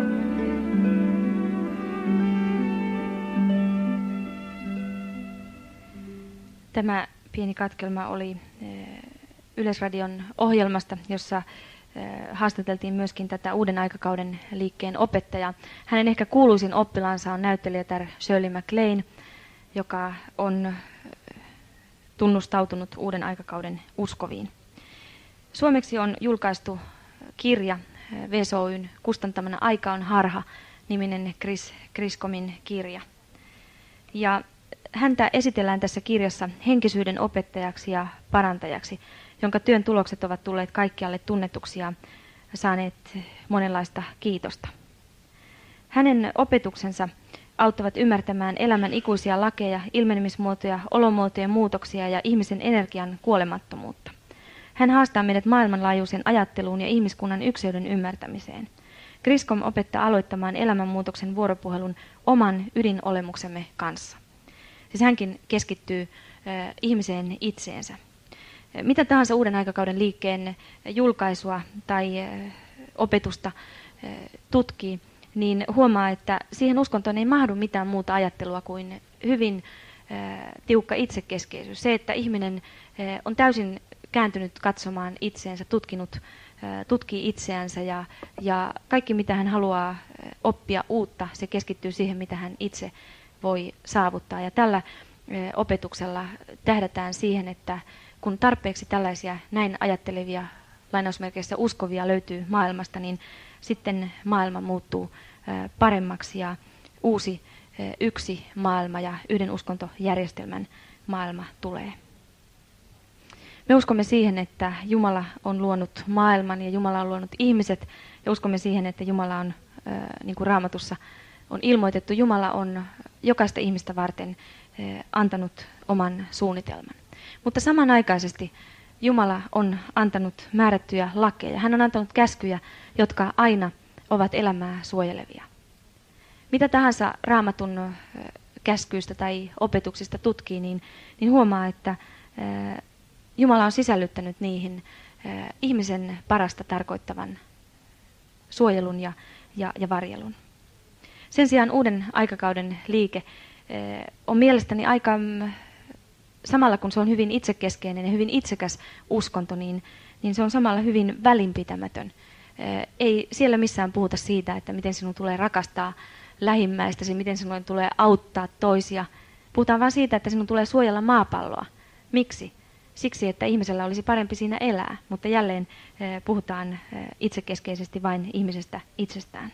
Tämä pieni katkelma oli Yleisradion ohjelmasta, jossa haastateltiin myöskin tätä uuden aikakauden liikkeen opettajaa. Hänen ehkä kuuluisin oppilaansa on näyttelijätär Shirley MacLaine, joka on tunnustautunut uuden aikakauden uskoviin. Suomeksi on julkaistu kirja V S O:n kustantamana Aika on harha -niminen Chris Griscomin kirja. Ja häntä esitellään tässä kirjassa henkisyyden opettajaksi ja parantajaksi, jonka työn tulokset ovat tulleet kaikkialle tunnetuksi ja saaneet monenlaista kiitosta. Hänen opetuksensa auttavat ymmärtämään elämän ikuisia lakeja, ilmenemismuotoja, olomuotojen muutoksia ja ihmisen energian kuolemattomuutta. Hän haastaa meidät maailmanlaajuisen ajatteluun ja ihmiskunnan yksilön ymmärtämiseen. Griscom opettaa aloittamaan elämänmuutoksen vuoropuhelun oman ydinolemuksemme kanssa. Siis hänkin keskittyy äh, ihmiseen itseensä. Mitä tahansa uuden aikakauden liikkeen julkaisua tai äh, opetusta äh, tutkii, niin huomaa, että siihen uskontoon ei mahdu mitään muuta ajattelua kuin hyvin äh, tiukka itsekeskeisyys. Se, että ihminen äh, on täysin kääntynyt katsomaan itseensä, tutkinut, äh, tutkii itseänsä ja, ja kaikki mitä hän haluaa äh, oppia uutta, se keskittyy siihen, mitä hän itse voi saavuttaa. Ja tällä äh, opetuksella tähdätään siihen, että kun tarpeeksi tällaisia näin ajattelevia, lainausmerkeissä uskovia löytyy maailmasta, niin sitten maailma muuttuu paremmaksi ja uusi yksi maailma ja yhden uskontojärjestelmän maailma tulee. Me uskomme siihen, että Jumala on luonut maailman ja Jumala on luonut ihmiset ja uskomme siihen, että Jumala on, niin kuin Raamatussa on ilmoitettu, Jumala on jokaista ihmistä varten antanut oman suunnitelman. Mutta samanaikaisesti Jumala on antanut määrättyjä lakeja. Hän on antanut käskyjä, jotka aina ovat elämää suojelevia. Mitä tahansa Raamatun käskyistä tai opetuksista tutkii, niin, niin huomaa, että Jumala on sisällyttänyt niihin ihmisen parasta tarkoittavan suojelun ja, ja, ja varjelun. Sen sijaan uuden aikakauden liike on mielestäni aika, samalla kun se on hyvin itsekeskeinen ja hyvin itsekäs uskonto, niin, niin se on samalla hyvin välinpitämätön. Ei siellä missään puhuta siitä, että miten sinun tulee rakastaa lähimmäistäsi, miten sinun tulee auttaa toisia. Puhutaan vain siitä, että sinun tulee suojella maapalloa. Miksi? Siksi, että ihmisellä olisi parempi siinä elää, mutta jälleen puhutaan itsekeskeisesti vain ihmisestä itsestään.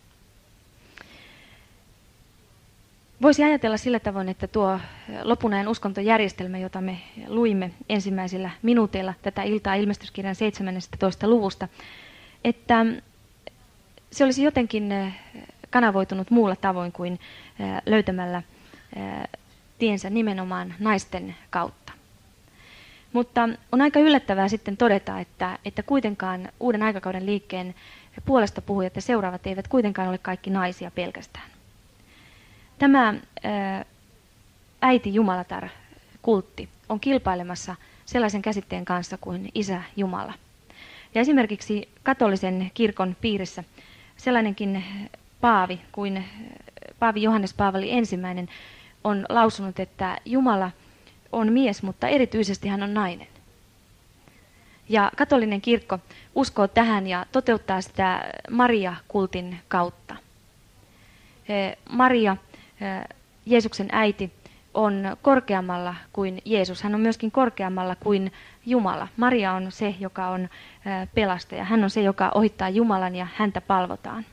Voisi ajatella sillä tavoin, että tuo lopunajan uskontojärjestelmä, jota me luimme ensimmäisillä minuuteilla tätä iltaa ilmestyskirjan seitsemäntoista luvusta, että se olisi jotenkin kanavoitunut muulla tavoin kuin löytämällä tiensä nimenomaan naisten kautta. Mutta on aika yllättävää sitten todeta, että, että kuitenkaan uuden aikakauden liikkeen puolesta puhujat ja seuraavat eivät kuitenkaan ole kaikki naisia pelkästään. Tämä ää, äiti Jumalatar-kultti on kilpailemassa sellaisen käsitteen kanssa kuin Isä Jumala. Ja esimerkiksi katolisen kirkon piirissä sellainenkin paavi kuin paavi Johannes Paavali ensimmäinen on lausunut, että Jumala on mies, mutta erityisesti hän on nainen. Ja katolinen kirkko uskoo tähän ja toteuttaa sitä Maria-kultin kautta. Maria, Jeesuksen äiti, on korkeammalla kuin Jeesus. Hän on myöskin korkeammalla kuin Jumala. Maria on se, joka on pelastaja. Hän on se, joka ohittaa Jumalan ja häntä palvotaan.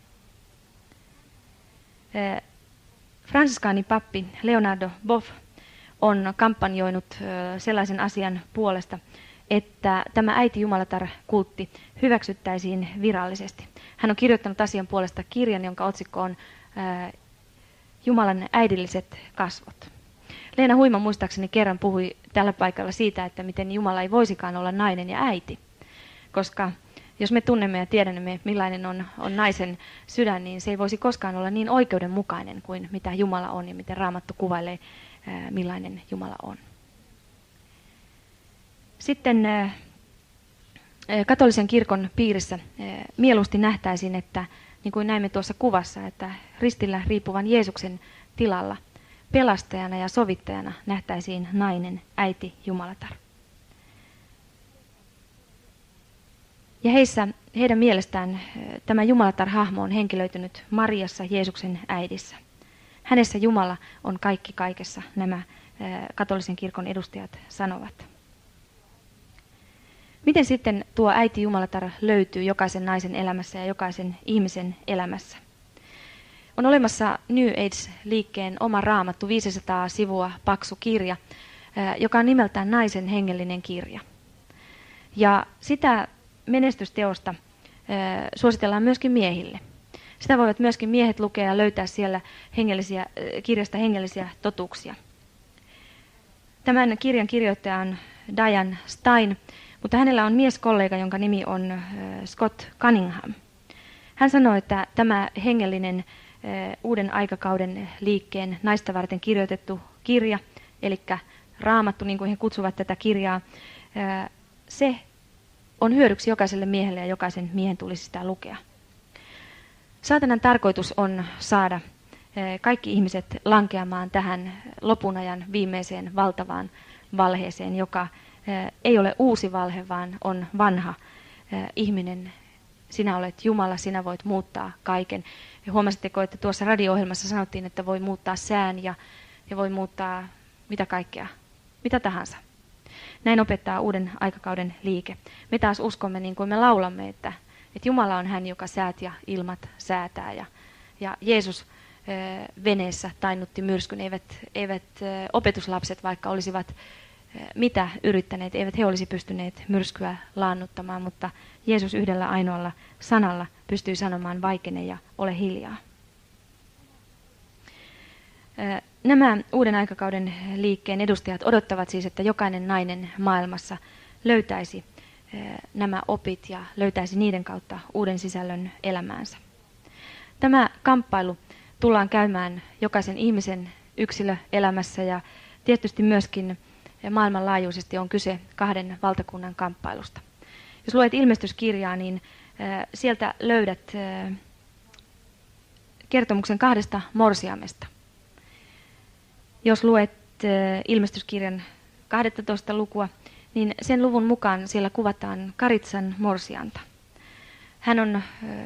Fransiskaanipappi Leonardo Boff on kampanjoinut sellaisen asian puolesta, että tämä äiti-jumalatar-kultti hyväksyttäisiin virallisesti. Hän on kirjoittanut asian puolesta kirjan, jonka otsikko on Jumalan äidilliset kasvot. Leena Huima muistaakseni kerran puhui tällä paikalla siitä, että miten Jumala ei voisikaan olla nainen ja äiti, koska jos me tunnemme ja tiedämme, millainen on, on naisen sydän, niin se ei voisi koskaan olla niin oikeudenmukainen kuin mitä Jumala on ja miten Raamattu kuvailee, millainen Jumala on. Sitten katolisen kirkon piirissä mieluusti nähtäisiin, että niin kuin näimme tuossa kuvassa, että ristillä riippuvan Jeesuksen tilalla pelastajana ja sovittajana nähtäisiin nainen, äiti, Jumalatar. Ja heissä, heidän mielestään tämä Jumalatar-hahmo on henkilöitynyt Mariassa, Jeesuksen äidissä. Hänessä Jumala on kaikki kaikessa, nämä katolisen kirkon edustajat sanovat. Miten sitten tuo äiti Jumalatar löytyy jokaisen naisen elämässä ja jokaisen ihmisen elämässä? On olemassa New Age-liikkeen oma raamattu, viisisataa sivua paksu kirja, joka on nimeltään Naisen hengellinen kirja. Ja sitä menestysteosta suositellaan myöskin miehille. Sitä voivat myöskin miehet lukea ja löytää siellä hengellisiä, kirjasta hengellisiä totuuksia. Tämän kirjan kirjoittaja on Diane Stein, mutta hänellä on mieskollega, jonka nimi on Scott Cunningham. Hän sanoi, että tämä hengellinen uuden aikakauden liikkeen naista varten kirjoitettu kirja, eli raamattu, niin kuin he kutsuvat tätä kirjaa, se on hyödyksi jokaiselle miehelle ja jokaisen miehen tulisi sitä lukea. Saatanan tarkoitus on saada kaikki ihmiset lankeamaan tähän lopun ajan viimeiseen valtavaan valheeseen, joka ei ole uusi valhe, vaan on vanha ihminen. Sinä olet Jumala, sinä voit muuttaa kaiken. Ja huomasitteko, että tuossa radio-ohjelmassa sanottiin, että voi muuttaa sään ja, ja voi muuttaa mitä kaikkea, mitä tahansa. Näin opettaa uuden aikakauden liike. Me taas uskomme, niin kuin me laulamme, että, että Jumala on hän, joka säät ja ilmat säätää. Ja, ja Jeesus e, veneessä tainnutti myrskyn. Eivät, eivät e, opetuslapset, vaikka olisivat e, mitä yrittäneet, eivät he olisi pystyneet myrskyä laannuttamaan, mutta Jeesus yhdellä ainoalla sanalla pystyy sanomaan vaikene ja ole hiljaa. E, Nämä uuden aikakauden liikkeen edustajat odottavat siis, että jokainen nainen maailmassa löytäisi nämä opit ja löytäisi niiden kautta uuden sisällön elämäänsä. Tämä kamppailu tullaan käymään jokaisen ihmisen yksilöelämässä ja tietysti myöskin maailmanlaajuisesti on kyse kahden valtakunnan kamppailusta. Jos luet ilmestyskirjaa, niin sieltä löydät kertomuksen kahdesta morsiamesta. Jos luet ilmestyskirjan kaksitoista lukua, niin sen luvun mukaan siellä kuvataan Karitsan morsianta. Hän on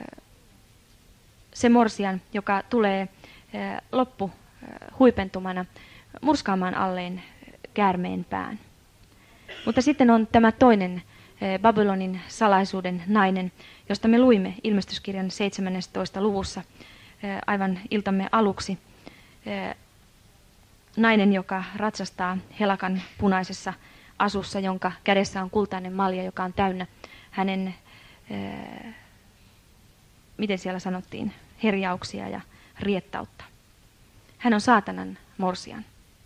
se morsian, joka tulee loppu huipentumana murskaamaan alleen käärmeen pään. Mutta sitten on tämä toinen Babylonin salaisuuden nainen, josta me luimme ilmestyskirjan seitsemästoista luvussa aivan iltamme aluksi. Nainen, joka ratsastaa helakan punaisessa asussa, jonka kädessä on kultainen malja, joka on täynnä hänen, ää, miten siellä sanottiin, herjauksia ja riettautta. Hän on saatanan morsian.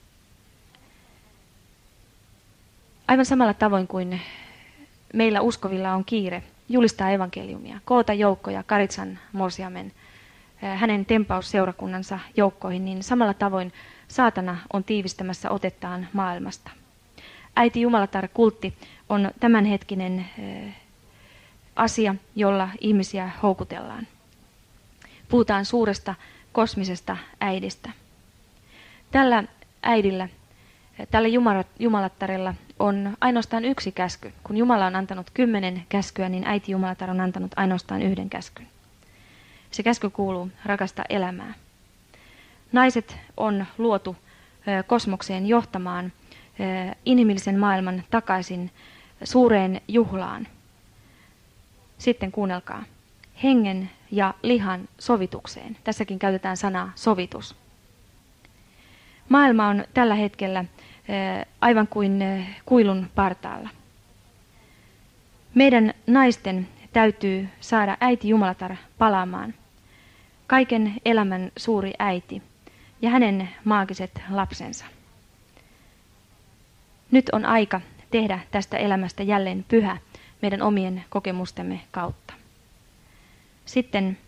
Aivan samalla tavoin kuin meillä uskovilla on kiire julistaa evankeliumia, koota joukkoja Karitsan morsiamen, ää, hänen tempausseurakunnansa joukkoihin, niin samalla tavoin saatana on tiivistämässä otettaan maailmasta. Äiti Jumalatar-kultti on tämänhetkinen äh, asia, jolla ihmisiä houkutellaan. Puhutaan suuresta kosmisesta äidistä. Tällä äidillä, tällä Jumalattarella on ainoastaan yksi käsky. Kun Jumala on antanut kymmenen käskyä, niin äiti Jumalatar on antanut ainoastaan yhden käskyn. Se käsky kuuluu rakastaa elämää. Naiset on luotu kosmokseen johtamaan inhimillisen maailman takaisin suureen juhlaan. Sitten kuunnelkaa. Hengen ja lihan sovitukseen. Tässäkin käytetään sanaa sovitus. Maailma on tällä hetkellä aivan kuin kuilun partaalla. Meidän naisten täytyy saada äiti Jumalatar palaamaan. Kaiken elämän suuri äiti ja hänen maagiset lapsensa. Nyt on aika tehdä tästä elämästä jälleen pyhä meidän omien kokemustemme kautta. Sitten,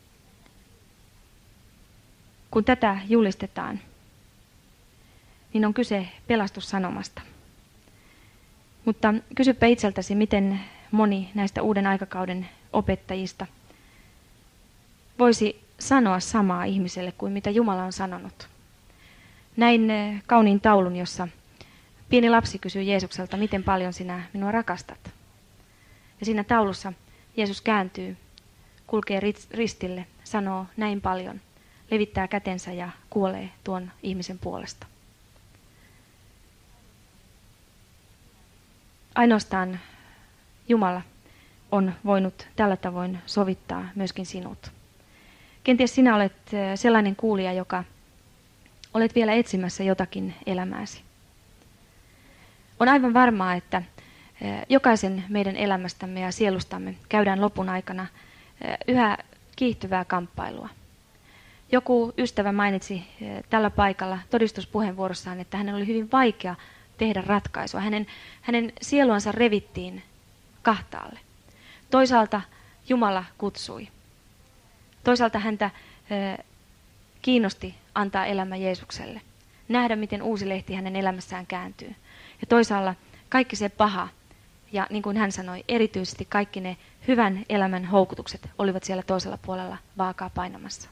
kun tätä julistetaan, niin on kyse pelastussanomasta. Mutta kysypä itseltäsi, miten moni näistä uuden aikakauden opettajista voisi sanoa samaa ihmiselle kuin mitä Jumala on sanonut. Näin kauniin taulun, jossa pieni lapsi kysyy Jeesukselta, miten paljon sinä minua rakastat. Ja siinä taulussa Jeesus kääntyy, kulkee ristille, sanoo näin paljon, levittää kätensä ja kuolee tuon ihmisen puolesta. Ainoastaan Jumala on voinut tällä tavoin sovittaa myöskin sinut. Kenties sinä olet sellainen kuulija, joka olet vielä etsimässä jotakin elämääsi. On aivan varmaa, että jokaisen meidän elämästämme ja sielustamme käydään lopun aikana yhä kiihtyvää kamppailua. Joku ystävä mainitsi tällä paikalla todistuspuheenvuorossaan, että hänen oli hyvin vaikea tehdä ratkaisua. Hänen, hänen sieluansa revittiin kahtaalle. Toisaalta Jumala kutsui. Toisaalta häntä e, kiinnosti antaa elämä Jeesukselle. Nähdä, miten uusi lehti hänen elämässään kääntyy. Ja toisaalla kaikki se paha, ja niin kuin hän sanoi, erityisesti kaikki ne hyvän elämän houkutukset olivat siellä toisella puolella vaakaa painamassa.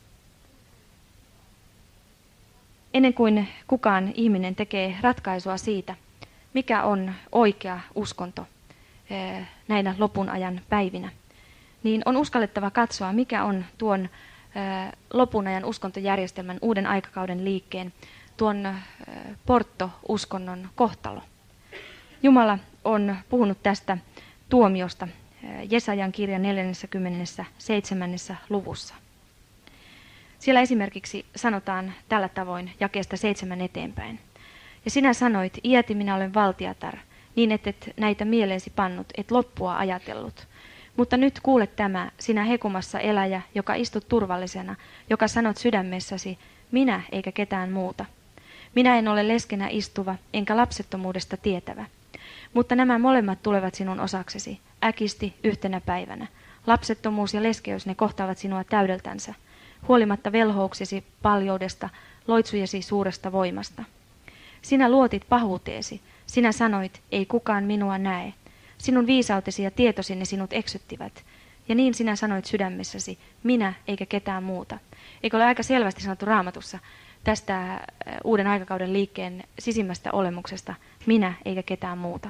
Ennen kuin kukaan ihminen tekee ratkaisua siitä, mikä on oikea uskonto näinä lopun ajan päivinä, niin on uskallettava katsoa, mikä on tuon lopun ajan uskontojärjestelmän uuden aikakauden liikkeen, tuon portto-uskonnon kohtalo. Jumala on puhunut tästä tuomiosta Jesajan kirjan neljäskymmenesseitsemäs luvussa. Siellä esimerkiksi sanotaan tällä tavoin jakeesta seitsemän eteenpäin. Ja sinä sanoit, iäti minä olen valtiatar, niin et, et näitä mieleesi pannut, et loppua ajatellut. Mutta nyt kuule tämä, sinä hekumassa eläjä, joka istut turvallisena, joka sanot sydämessäsi, minä eikä ketään muuta. Minä en ole leskenä istuva, enkä lapsettomuudesta tietävä. Mutta nämä molemmat tulevat sinun osaksesi, äkisti yhtenä päivänä. Lapsettomuus ja leskeys ne kohtaavat sinua täydeltänsä. Huolimatta velhouksesi paljoudesta, loitsujesi suuresta voimasta. Sinä luotit pahuuteesi, sinä sanoit, ei kukaan minua näe. Sinun viisautesi ja tietosi ne sinut eksyttivät. Ja niin sinä sanoit sydämessäsi, minä eikä ketään muuta. Eikö ole aika selvästi sanottu Raamatussa tästä uuden aikakauden liikkeen sisimmästä olemuksesta, minä eikä ketään muuta.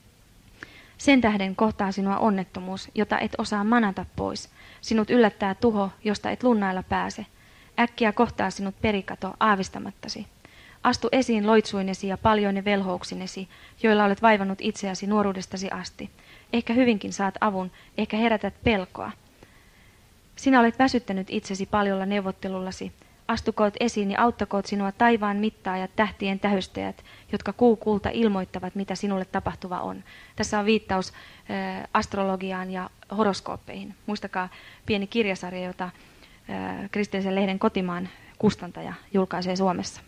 Sen tähden kohtaa sinua onnettomuus, jota et osaa manata pois. Sinut yllättää tuho, josta et lunnailla pääse. Äkkiä kohtaa sinut perikato aavistamattasi. Astu esiin loitsuinesi ja paljoine velhouksinesi, joilla olet vaivannut itseäsi nuoruudestasi asti. Ehkä hyvinkin saat avun, ehkä herätät pelkoa. Sinä olet väsyttänyt itsesi paljolla neuvottelullasi. Astukoot esiin ja auttakoot sinua taivaan mittaajat, tähtien tähystäjät, jotka kuu kuulta ilmoittavat, mitä sinulle tapahtuva on. Tässä on viittaus ä, astrologiaan ja horoskooppeihin. Muistakaa pieni kirjasarja, jota ä, kristillisen lehden Kotimaan kustantaja julkaisee Suomessa.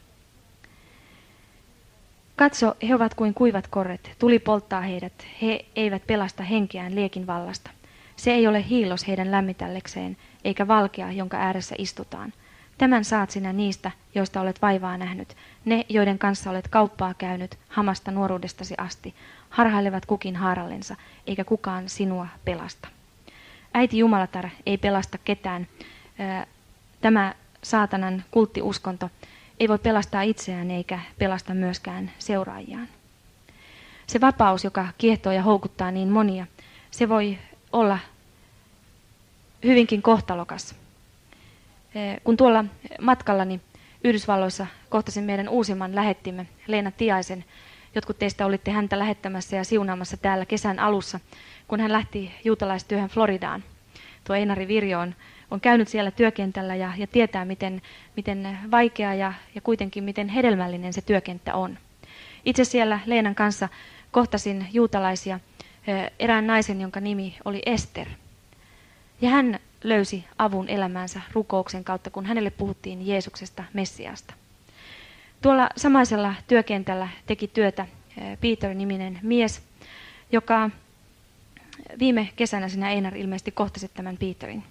Katso, he ovat kuin kuivat korret, tuli polttaa heidät, he eivät pelasta henkeään liekin vallasta. Se ei ole hiilos heidän lämmitällekseen, eikä valkea, jonka ääressä istutaan. Tämän saat sinä niistä, joista olet vaivaa nähnyt, ne, joiden kanssa olet kauppaa käynyt hamasta nuoruudestasi asti, harhailevat kukin haarallensa, eikä kukaan sinua pelasta. Äiti Jumalatar ei pelasta ketään. Tämä saatanan kulttiuskonto ei voi pelastaa itseään eikä pelasta myöskään seuraajiaan. se vapaus, joka kiehtoo ja houkuttaa niin monia, se voi olla hyvinkin kohtalokas. Kun tuolla matkallani Yhdysvalloissa kohtasin meidän uusimman lähettimme, Leena Tiaisen. Jotkut teistä olitte häntä lähettämässä ja siunaamassa täällä kesän alussa, kun hän lähti juutalaistyöhön Floridaan. Tuo Einari Virjo on, on käynyt siellä työkentällä ja, ja tietää, miten, miten vaikea ja, ja kuitenkin miten hedelmällinen se työkenttä on. Itse siellä Leenan kanssa kohtasin juutalaisia, erään naisen, jonka nimi oli Ester. Ja hän löysi avun elämäänsä rukouksen kautta, kun hänelle puhuttiin Jeesuksesta, Messiasta. Tuolla samaisella työkentällä teki työtä Peter-niminen mies, joka viime kesänä sinä Einar ilmeisesti kohtasit tämän Peterin.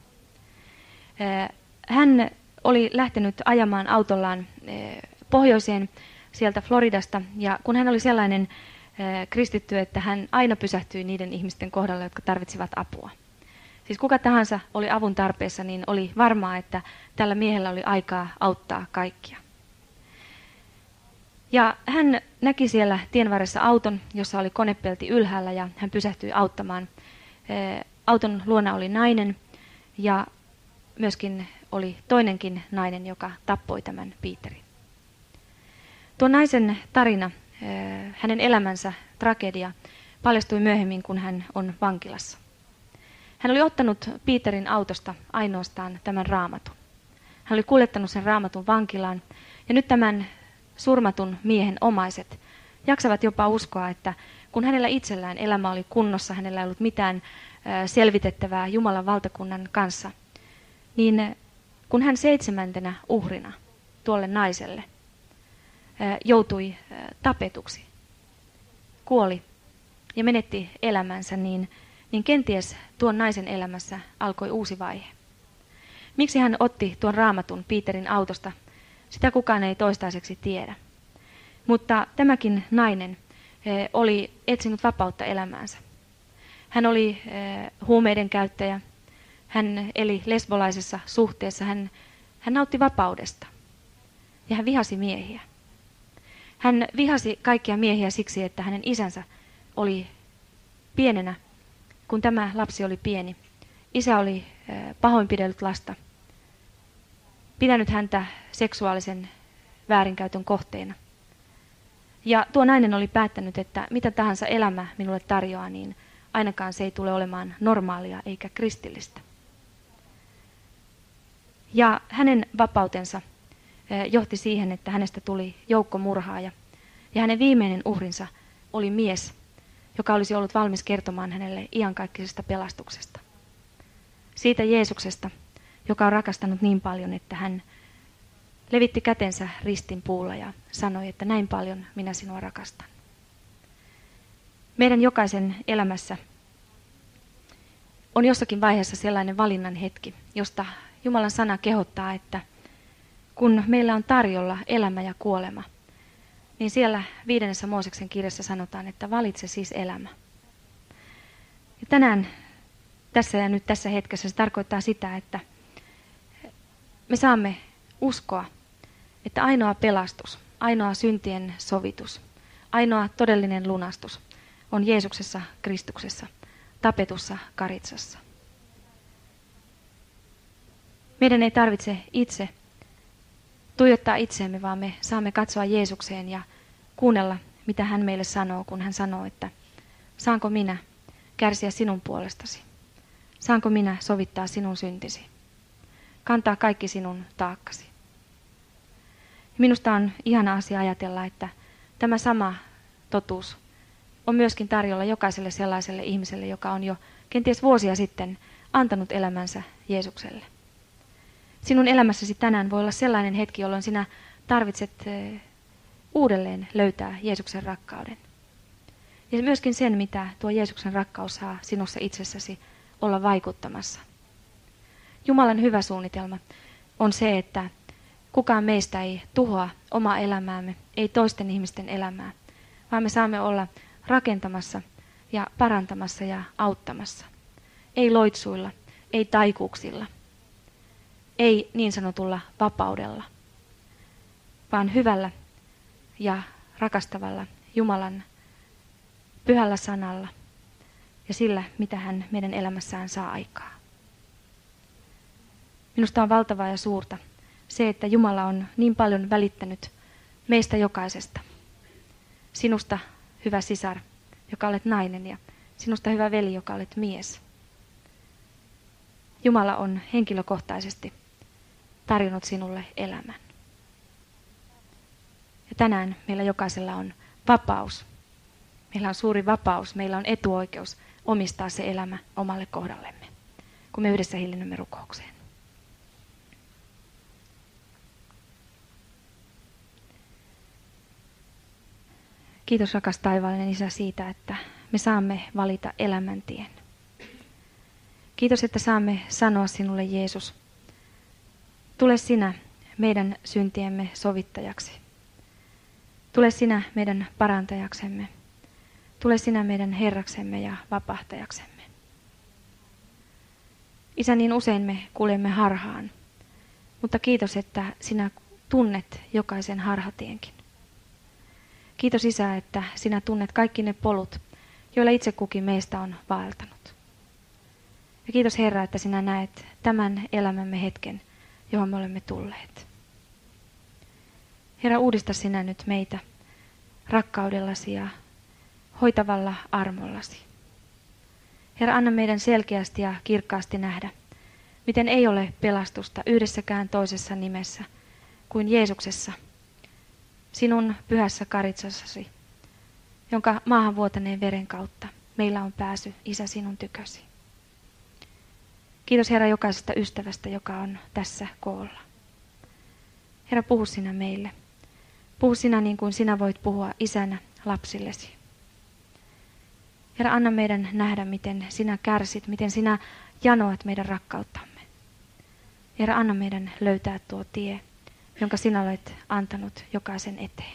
Hän oli lähtenyt ajamaan autollaan pohjoiseen sieltä Floridasta, ja kun hän oli sellainen kristitty, että hän aina pysähtyi niiden ihmisten kohdalla, jotka tarvitsivat apua. Siis kuka tahansa oli avun tarpeessa, niin oli varmaa, että tällä miehellä oli aikaa auttaa kaikkia. Ja hän näki siellä tien varressa auton, jossa oli konepelti ylhäällä, ja hän pysähtyi auttamaan. Auton luona oli nainen, ja myöskin oli toinenkin nainen, joka tappoi tämän Peterin. Tuo naisen tarina, hänen elämänsä tragedia, paljastui myöhemmin, kun hän on vankilassa. Hän oli ottanut Peterin autosta ainoastaan tämän raamatun. Hän oli kuljettanut sen raamatun vankilaan, ja nyt tämän surmatun miehen omaiset jaksavat jopa uskoa, että kun hänellä itsellään elämä oli kunnossa, hänellä ei ollut mitään selvitettävää Jumalan valtakunnan kanssa, niin kun hän seitsemäntenä uhrina tuolle naiselle joutui tapetuksi, kuoli ja menetti elämänsä, niin, niin kenties tuon naisen elämässä alkoi uusi vaihe. Miksi hän otti tuon raamatun Peterin autosta? Sitä kukaan ei toistaiseksi tiedä. Mutta tämäkin nainen eh, oli etsinyt vapautta elämäänsä. Hän oli eh, huumeiden käyttäjä. Hän eli lesbolaisessa suhteessa. Hän, hän nautti vapaudesta. Ja hän vihasi miehiä. Hän vihasi kaikkia miehiä siksi, että hänen isänsä oli pienenä, kun tämä lapsi oli pieni. Isä oli eh, pahoinpidellyt lasta. Pitänyt häntä seksuaalisen väärinkäytön kohteena. Ja tuo nainen oli päättänyt, että mitä tahansa elämä minulle tarjoaa, niin ainakaan se ei tule olemaan normaalia eikä kristillistä. Ja hänen vapautensa johti siihen, että hänestä tuli joukkomurhaaja. Ja hänen viimeinen uhrinsa oli mies, joka olisi ollut valmis kertomaan hänelle iankaikkisesta pelastuksesta. Siitä Jeesuksesta, joka on rakastanut niin paljon, että hän levitti kätensä ristin puulla ja sanoi, että näin paljon minä sinua rakastan. Meidän jokaisen elämässä on jossakin vaiheessa sellainen valinnan hetki, josta Jumalan sana kehottaa, että kun meillä on tarjolla elämä ja kuolema, niin siellä viidennessä Mooseksen kirjassa sanotaan, että valitse siis elämä. Ja tänään tässä ja nyt tässä hetkessä se tarkoittaa sitä, että me saamme uskoa, että ainoa pelastus, ainoa syntien sovitus, ainoa todellinen lunastus on Jeesuksessa Kristuksessa, tapetussa karitsassa. Meidän ei tarvitse itse tuijottaa itseemme, vaan me saamme katsoa Jeesukseen ja kuunnella, mitä hän meille sanoo, kun hän sanoo, että saanko minä kärsiä sinun puolestasi? Saanko minä sovittaa sinun syntisi? Kantaa kaikki sinun taakkasi. Minusta on ihana asia ajatella, että tämä sama totuus on myöskin tarjolla jokaiselle sellaiselle ihmiselle, joka on jo kenties vuosia sitten antanut elämänsä Jeesukselle. Sinun elämässäsi tänään voi olla sellainen hetki, jolloin sinä tarvitset uudelleen löytää Jeesuksen rakkauden. Ja myöskin sen, mitä tuo Jeesuksen rakkaus saa sinussa itsessäsi olla vaikuttamassa. Jumalan hyvä suunnitelma on se, että kukaan meistä ei tuhoa omaa elämäämme, ei toisten ihmisten elämää, vaan me saamme olla rakentamassa ja parantamassa ja auttamassa. Ei loitsuilla, ei taikuuksilla, ei niin sanotulla vapaudella, vaan hyvällä ja rakastavalla Jumalan pyhällä sanalla ja sillä, mitä hän meidän elämässään saa aikaa. Minusta on valtavaa ja suurta se, että Jumala on niin paljon välittänyt meistä jokaisesta. Sinusta, hyvä sisar, joka olet nainen, ja sinusta, hyvä veli, joka olet mies. Jumala on henkilökohtaisesti tarjonnut sinulle elämän. Ja tänään meillä jokaisella on vapaus. Meillä on suuri vapaus, meillä on etuoikeus omistaa se elämä omalle kohdallemme, kun me yhdessä hiljennymme rukoukseen. Kiitos rakas taivaallinen Isä siitä, että me saamme valita elämäntien. Kiitos, että saamme sanoa sinulle, Jeesus, tule sinä meidän syntiemme sovittajaksi. Tule sinä meidän parantajaksemme. Tule sinä meidän Herraksemme ja vapahtajaksemme. Isä, niin usein me kuljemme harhaan, mutta kiitos, että sinä tunnet jokaisen harhatienkin. Kiitos Isä, että sinä tunnet kaikki ne polut, joilla itse kukin meistä on vaeltanut. Ja kiitos Herra, että sinä näet tämän elämämme hetken, johon me olemme tulleet. Herra, uudista sinä nyt meitä rakkaudellasi ja hoitavalla armollasi. Herra, anna meidän selkeästi ja kirkkaasti nähdä, miten ei ole pelastusta yhdessäkään toisessa nimessä kuin Jeesuksessa, sinun pyhässä karitsassasi, jonka maahan vuotaneen veren kautta meillä on pääsy, Isä, sinun tykösi. Kiitos Herra jokaisesta ystävästä, joka on tässä koolla. Herra, puhu sinä meille. Puhu sinä niin kuin sinä voit puhua isänä lapsillesi. Herra, anna meidän nähdä, miten sinä kärsit, miten sinä janoat meidän rakkauttamme. Herra, anna meidän löytää tuo tie, jonka sinä olet antanut jokaisen eteen.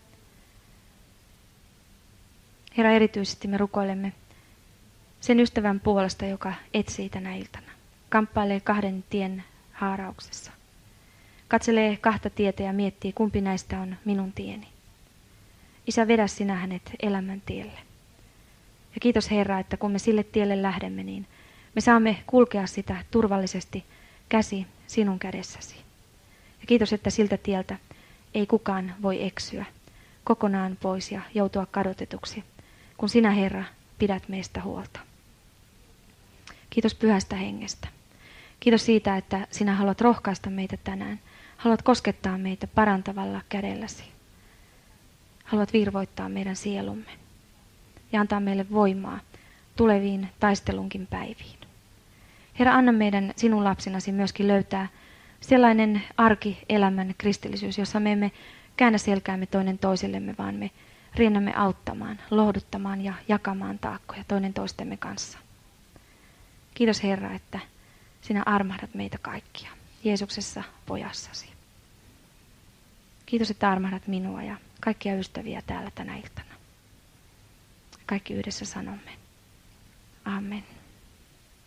Herra, erityisesti me rukoilemme sen ystävän puolesta, joka etsii tänä iltana. Kamppailee kahden tien haarauksessa. Katselee kahta tietä ja miettii, kumpi näistä on minun tieni. Isä, vedä sinä hänet elämän tielle. Ja kiitos Herra, että kun me sille tielle lähdemme, niin me saamme kulkea sitä turvallisesti käsi sinun kädessäsi. Ja kiitos, että siltä tieltä ei kukaan voi eksyä kokonaan pois ja joutua kadotetuksi, kun sinä Herra pidät meistä huolta. Kiitos Pyhästä Hengestä. Kiitos siitä, että sinä haluat rohkaista meitä tänään. Haluat koskettaa meitä parantavalla kädelläsi. Haluat virvoittaa meidän sielumme ja antaa meille voimaa tuleviin taistelunkin päiviin. Herra, anna meidän sinun lapsinasi myöskin löytää sellainen arkielämän kristillisyys, jossa me emme käännä selkäämme toinen toisellemme, vaan me riennämme auttamaan, lohduttamaan ja jakamaan taakkoja toinen toistemme kanssa. Kiitos Herra, että sinä armahdat meitä kaikkia Jeesuksessa pojassasi. Kiitos, että armahdat minua ja kaikkia ystäviä täällä tänä iltana. Kaikki yhdessä sanomme. Amen.